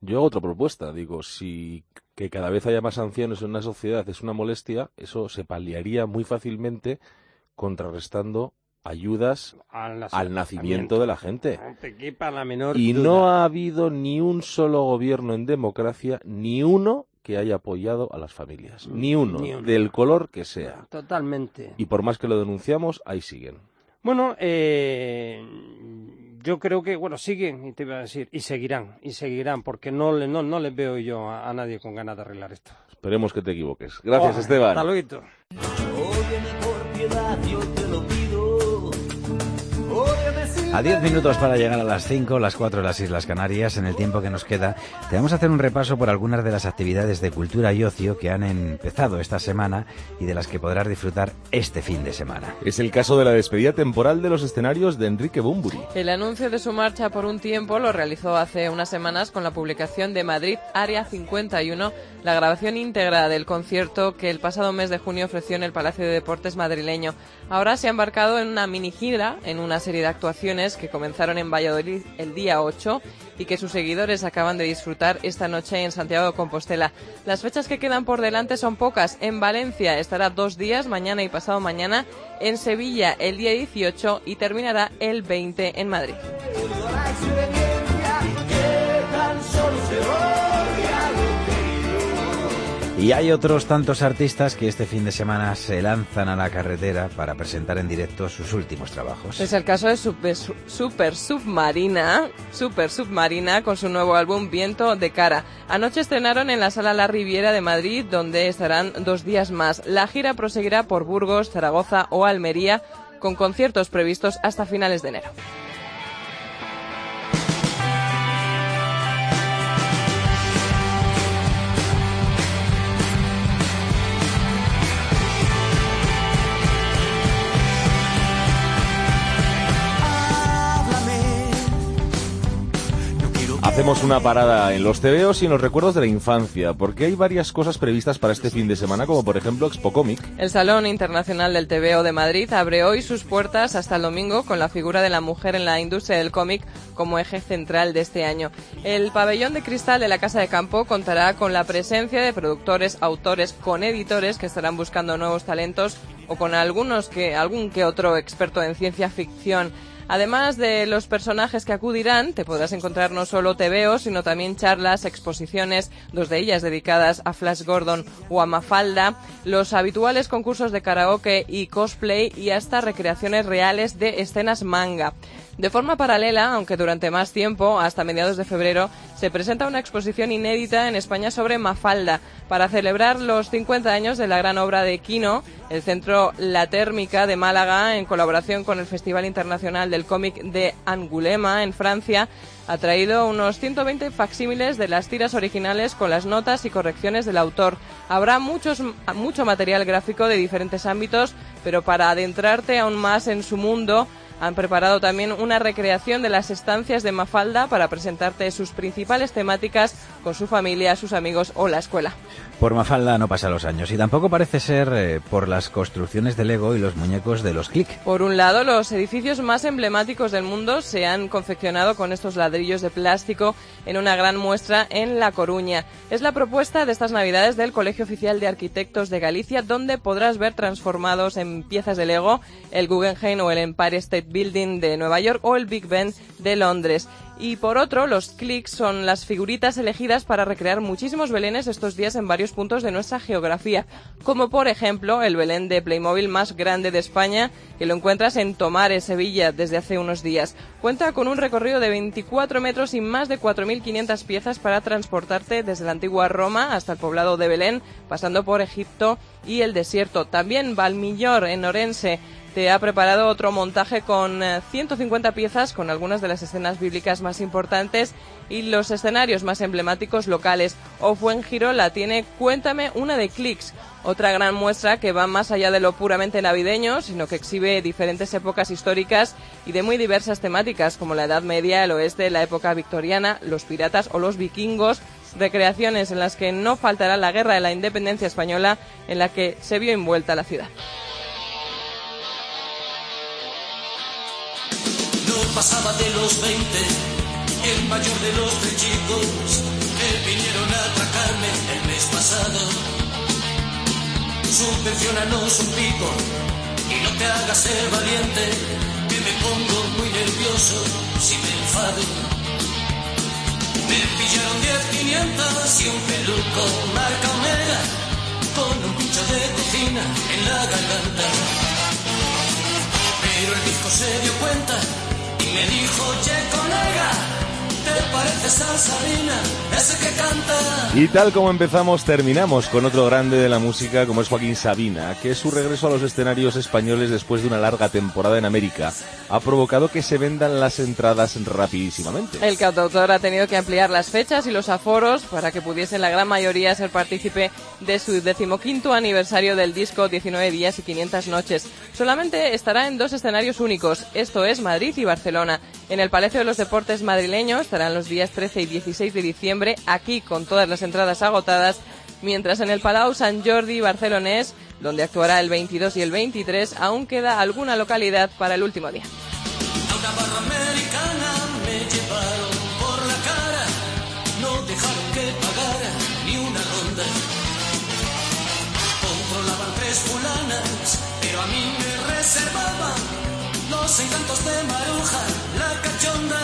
Yo hago otra propuesta, digo, si que cada vez haya más ancianos en una sociedad es una molestia, eso se paliaría muy fácilmente contrarrestando ayudas al, nac al nacimiento de la gente. No te quepa la menor y duda. No ha habido ni un solo gobierno en democracia, ni uno que haya apoyado a las familias. Ni uno, Ni uno. del color que sea. Totalmente. Y por más que lo denunciamos, ahí siguen. Bueno, eh, yo creo que, bueno, siguen, y te iba a decir, y seguirán, y seguirán, porque no, le, no, no les veo yo a, a nadie con ganas de arreglar esto. Esperemos que te equivoques. Gracias, oh, Esteban. Hasta luego. A diez minutos para llegar a las cinco, las cuatro de las Islas Canarias, en el tiempo que nos queda, te vamos a hacer un repaso por algunas de las actividades de cultura y ocio que han empezado esta semana y de las que podrás disfrutar este fin de semana. Es el caso de la despedida temporal de los escenarios de Enrique Bunbury. El anuncio de su marcha por un tiempo lo realizó hace unas semanas con la publicación de Madrid Área cincuenta y uno, la grabación íntegra del concierto que el pasado mes de junio ofreció en el Palacio de Deportes madrileño. Ahora se ha embarcado en una mini gira, en una serie de actuaciones que comenzaron en Valladolid el día ocho y que sus seguidores acaban de disfrutar esta noche en Santiago de Compostela. Las fechas que quedan por delante son pocas. En Valencia estará dos días, mañana y pasado mañana, en Sevilla el día dieciocho y terminará el veinte en Madrid. Y hay otros tantos artistas que este fin de semana se lanzan a la carretera para presentar en directo sus últimos trabajos. Es el caso de Super, Super Submarina, Super Submarina con su nuevo álbum Viento de Cara. Anoche estrenaron en la Sala La Riviera de Madrid, donde estarán dos días más. La gira proseguirá por Burgos, Zaragoza o Almería, con conciertos previstos hasta finales de enero. Hacemos una parada en los tebeos y en los recuerdos de la infancia, porque hay varias cosas previstas para este fin de semana, como por ejemplo Expo Cómic. El Salón Internacional del Tebeo de Madrid abre hoy sus puertas hasta el domingo con la figura de la mujer en la industria del cómic como eje central de este año. El pabellón de cristal de la Casa de Campo contará con la presencia de productores, autores, con editores que estarán buscando nuevos talentos o con algunos que algún que otro experto en ciencia ficción. Además de los personajes que acudirán, te podrás encontrar no solo tebeos, sino también charlas, exposiciones, dos de ellas dedicadas a Flash Gordon o a Mafalda, los habituales concursos de karaoke y cosplay y hasta recreaciones reales de escenas manga. De forma paralela, aunque durante más tiempo, hasta mediados de febrero, se presenta una exposición inédita en España sobre Mafalda. Para celebrar los cincuenta años de la gran obra de Quino, el Centro La Térmica de Málaga, en colaboración con el Festival Internacional del Cómic de Angulema, en Francia, ha traído unos ciento veinte facsímiles de las tiras originales con las notas y correcciones del autor. Habrá muchos, mucho material gráfico de diferentes ámbitos, pero para adentrarte aún más en su mundo, han preparado también una recreación de las estancias de Mafalda para presentarte sus principales temáticas con su familia, sus amigos o la escuela. Por Mafalda no pasan los años y tampoco parece ser eh, por las construcciones de Lego y los muñecos de los Click. Por un lado, los edificios más emblemáticos del mundo se han confeccionado con estos ladrillos de plástico en una gran muestra en La Coruña. Es la propuesta de estas Navidades del Colegio Oficial de Arquitectos de Galicia, donde podrás ver transformados en piezas de Lego el Guggenheim o el Empire State Building de Nueva York o el Big Ben de Londres. Y por otro, los clics son las figuritas elegidas para recrear muchísimos belenes estos días en varios puntos de nuestra geografía, como por ejemplo el Belén de Playmobil más grande de España, que lo encuentras en Tomares, Sevilla, desde hace unos días. Cuenta con un recorrido de veinticuatro metros y más de cuatro mil quinientas piezas para transportarte desde la antigua Roma hasta el poblado de Belén, pasando por Egipto y el desierto. También Valmillor, en Orense, te ha preparado otro montaje con ciento cincuenta piezas con algunas de las escenas bíblicas más importantes y los escenarios más emblemáticos locales. O Fuengirola tiene Cuéntame una de Clics, otra gran muestra que va más allá de lo puramente navideño, sino que exhibe diferentes épocas históricas y de muy diversas temáticas, como la Edad Media, el Oeste, la época victoriana, los piratas o los vikingos. Recreaciones en las que no faltará la Guerra de la Independencia Española, en la que se vio envuelta la ciudad. Pasaba de los veinte, el mayor de los tres chicos, que vinieron a atracarme el mes pasado. Subvencionanos un pico y no te hagas el valiente, que me pongo muy nervioso si me enfado. Me pillaron diez quinientas y un peluco marca Omega, con un pincho de cocina en la garganta. Pero el disco se dio cuenta y me dijo, che colega, ¿te pareces a Sabina, ese que canta? Y tal como empezamos, terminamos con otro grande de la música como es Joaquín Sabina, que su regreso a los escenarios españoles después de una larga temporada en América ha provocado que se vendan las entradas rapidísimamente. El cantautor ha tenido que ampliar las fechas y los aforos para que pudiesen la gran mayoría ser partícipe de su decimoquinto aniversario del disco diecinueve días y quinientas noches. Solamente estará en dos escenarios únicos, esto es Madrid y Barcelona. En el Palacio de los Deportes madrileño estarán los días trece y dieciséis de diciembre, aquí con todas las entradas agotadas, mientras en el Palau Sant Jordi barcelonés, donde actuará el veintidós y el veintitrés, aún queda alguna localidad para el último día. A una barra americana me llevaron por la cara, no dejaron que pagara ni una ronda. Controlaban tres fulanas, pero a mí me reservaban los encantos de Maruja, la cachonda.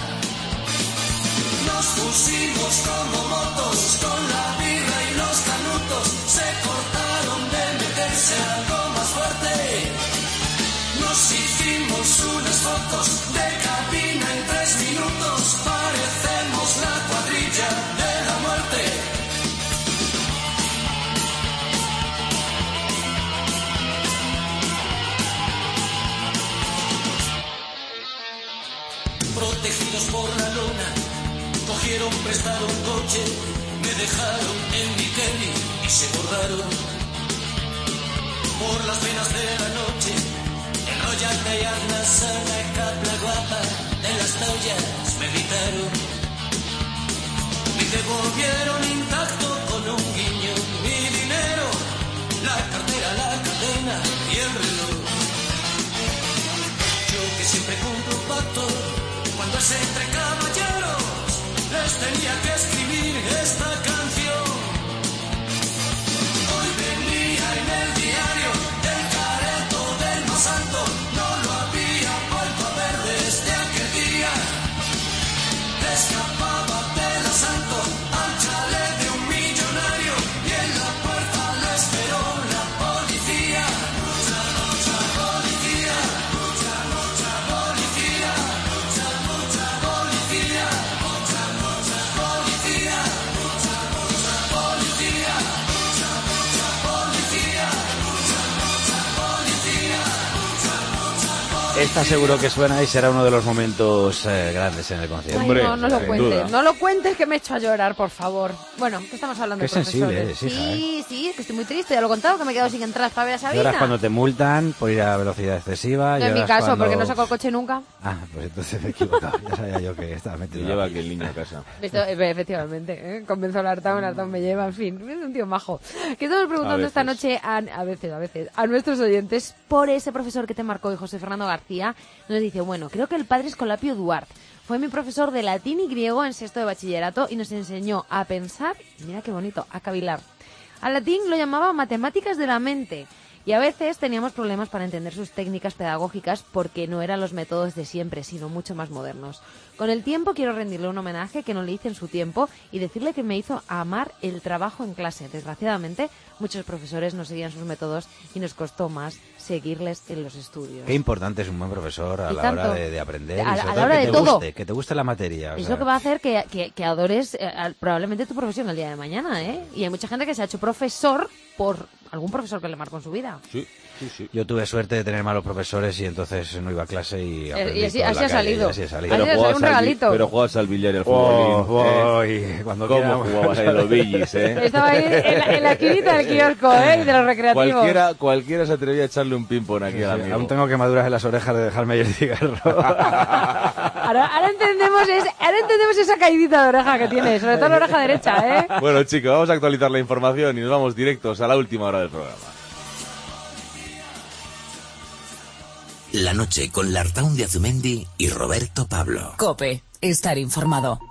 Nos pusimos como motos con la birra y los canutos, se cortaron de meterse algo más fuerte. Nos hicimos unas fotos de cabina en tres minutos, parecemos la cuadrilla de la muerte. Protegidos por la luna, cogieron prestado un coche, me dejaron en mi Kelly y se borraron. Por las venas de la noche, enrollate y hazla sana, capla guapa, de las tallas me gritaron. Me devolvieron intacto con un guiño mi dinero, la cartera, la cadena y el reloj. Yo que siempre cumplo pacto, cuando es entre caballeros, les tenía que escribir esta canción. Hoy venía en el diario del careto del más alto, no lo había vuelto a ver desde aquel día. Escapaba del asalto al chalet de un millonario y en la puerta lo esperó la policía. Mucha, mucha policía, mucha, mucha policía, mucha, mucha policía, mucha, mucha policía, mucha, mucha policía, mucha, mucha policía, mucha, mucha policía, mucha, mucha policía. Esta seguro que suena y será uno de los momentos eh, grandes en el concierto. Ay, no, no lo cuentes, no lo cuentes que me he hecho a llorar, por favor. Bueno, ¿qué estamos hablando Qué de profesores? sensible eres, hija, Sí, sí, es que estoy muy triste, ya lo he contado, que me he quedado sin entradas para ver a Sabina. Lloras cuando te multan por ir a velocidad excesiva. No en mi lloras caso, cuando- porque no saco el coche nunca. Ah, pues entonces me he equivocado. Ya sabía yo que estaba metido. Y lleva aquel niño a casa. Esto, eh, efectivamente, ¿eh? Convenzo al Artaun, Artaun me lleva, en fin, es un tío majo. Que estamos preguntando A esta veces. noche, a, a veces, a veces, a nuestros oyentes por ese profesor que te marcó, y José Fernando García nos dice, bueno, creo que el padre Escolapio Duarte fue mi profesor de latín y griego en sexto de bachillerato y nos enseñó a pensar, y mira qué bonito, a cavilar. Al latín lo llamaba matemáticas de la mente. Y a veces teníamos problemas para entender sus técnicas pedagógicas porque no eran los métodos de siempre, sino mucho más modernos. Con el tiempo quiero rendirle un homenaje que no le hice en su tiempo y decirle que me hizo amar el trabajo en clase. Desgraciadamente, muchos profesores no seguían sus métodos y nos costó más seguirles en los estudios. Qué importante es un buen profesor a Y la tanto. hora de, de aprender. A- y sobre a la todo hora que de te todo. guste, que te guste la materia. o Es sea. lo que va a hacer que, que, que adores eh, al- probablemente tu profesión el día de mañana, ¿eh? Y hay mucha gente que se ha hecho profesor por algún profesor que le marcó en su vida. Sí, sí, sí. Yo tuve suerte de tener malos profesores y entonces no iba a clase y aprendí y así- todo en así la ha calle, salido. y así he salido. Así ha salido, un regalito. Pero jugabas al billar y al Oh, futbolín. oh, y cuando ¿Cómo quiera- jugabas en los billis, eh? Estaba ahí en la, en la esquinita del kiosco, ¿eh? De los recreativos. Cualquiera, cualquiera se atrevía a echarle un ping-pong aquí al Sí, amigo. aún tengo quemaduras en las orejas de dejarme ir el cigarro. Ahora, ahora entendemos es, ahora entendemos esa caidita de oreja que tiene, sobre todo la oreja derecha, ¿eh? Bueno, chicos, vamos a actualizar la información y nos vamos directos a la última hora del programa. La noche con Lartaun de Azumendi y Roberto Pablo. COPE, estar informado.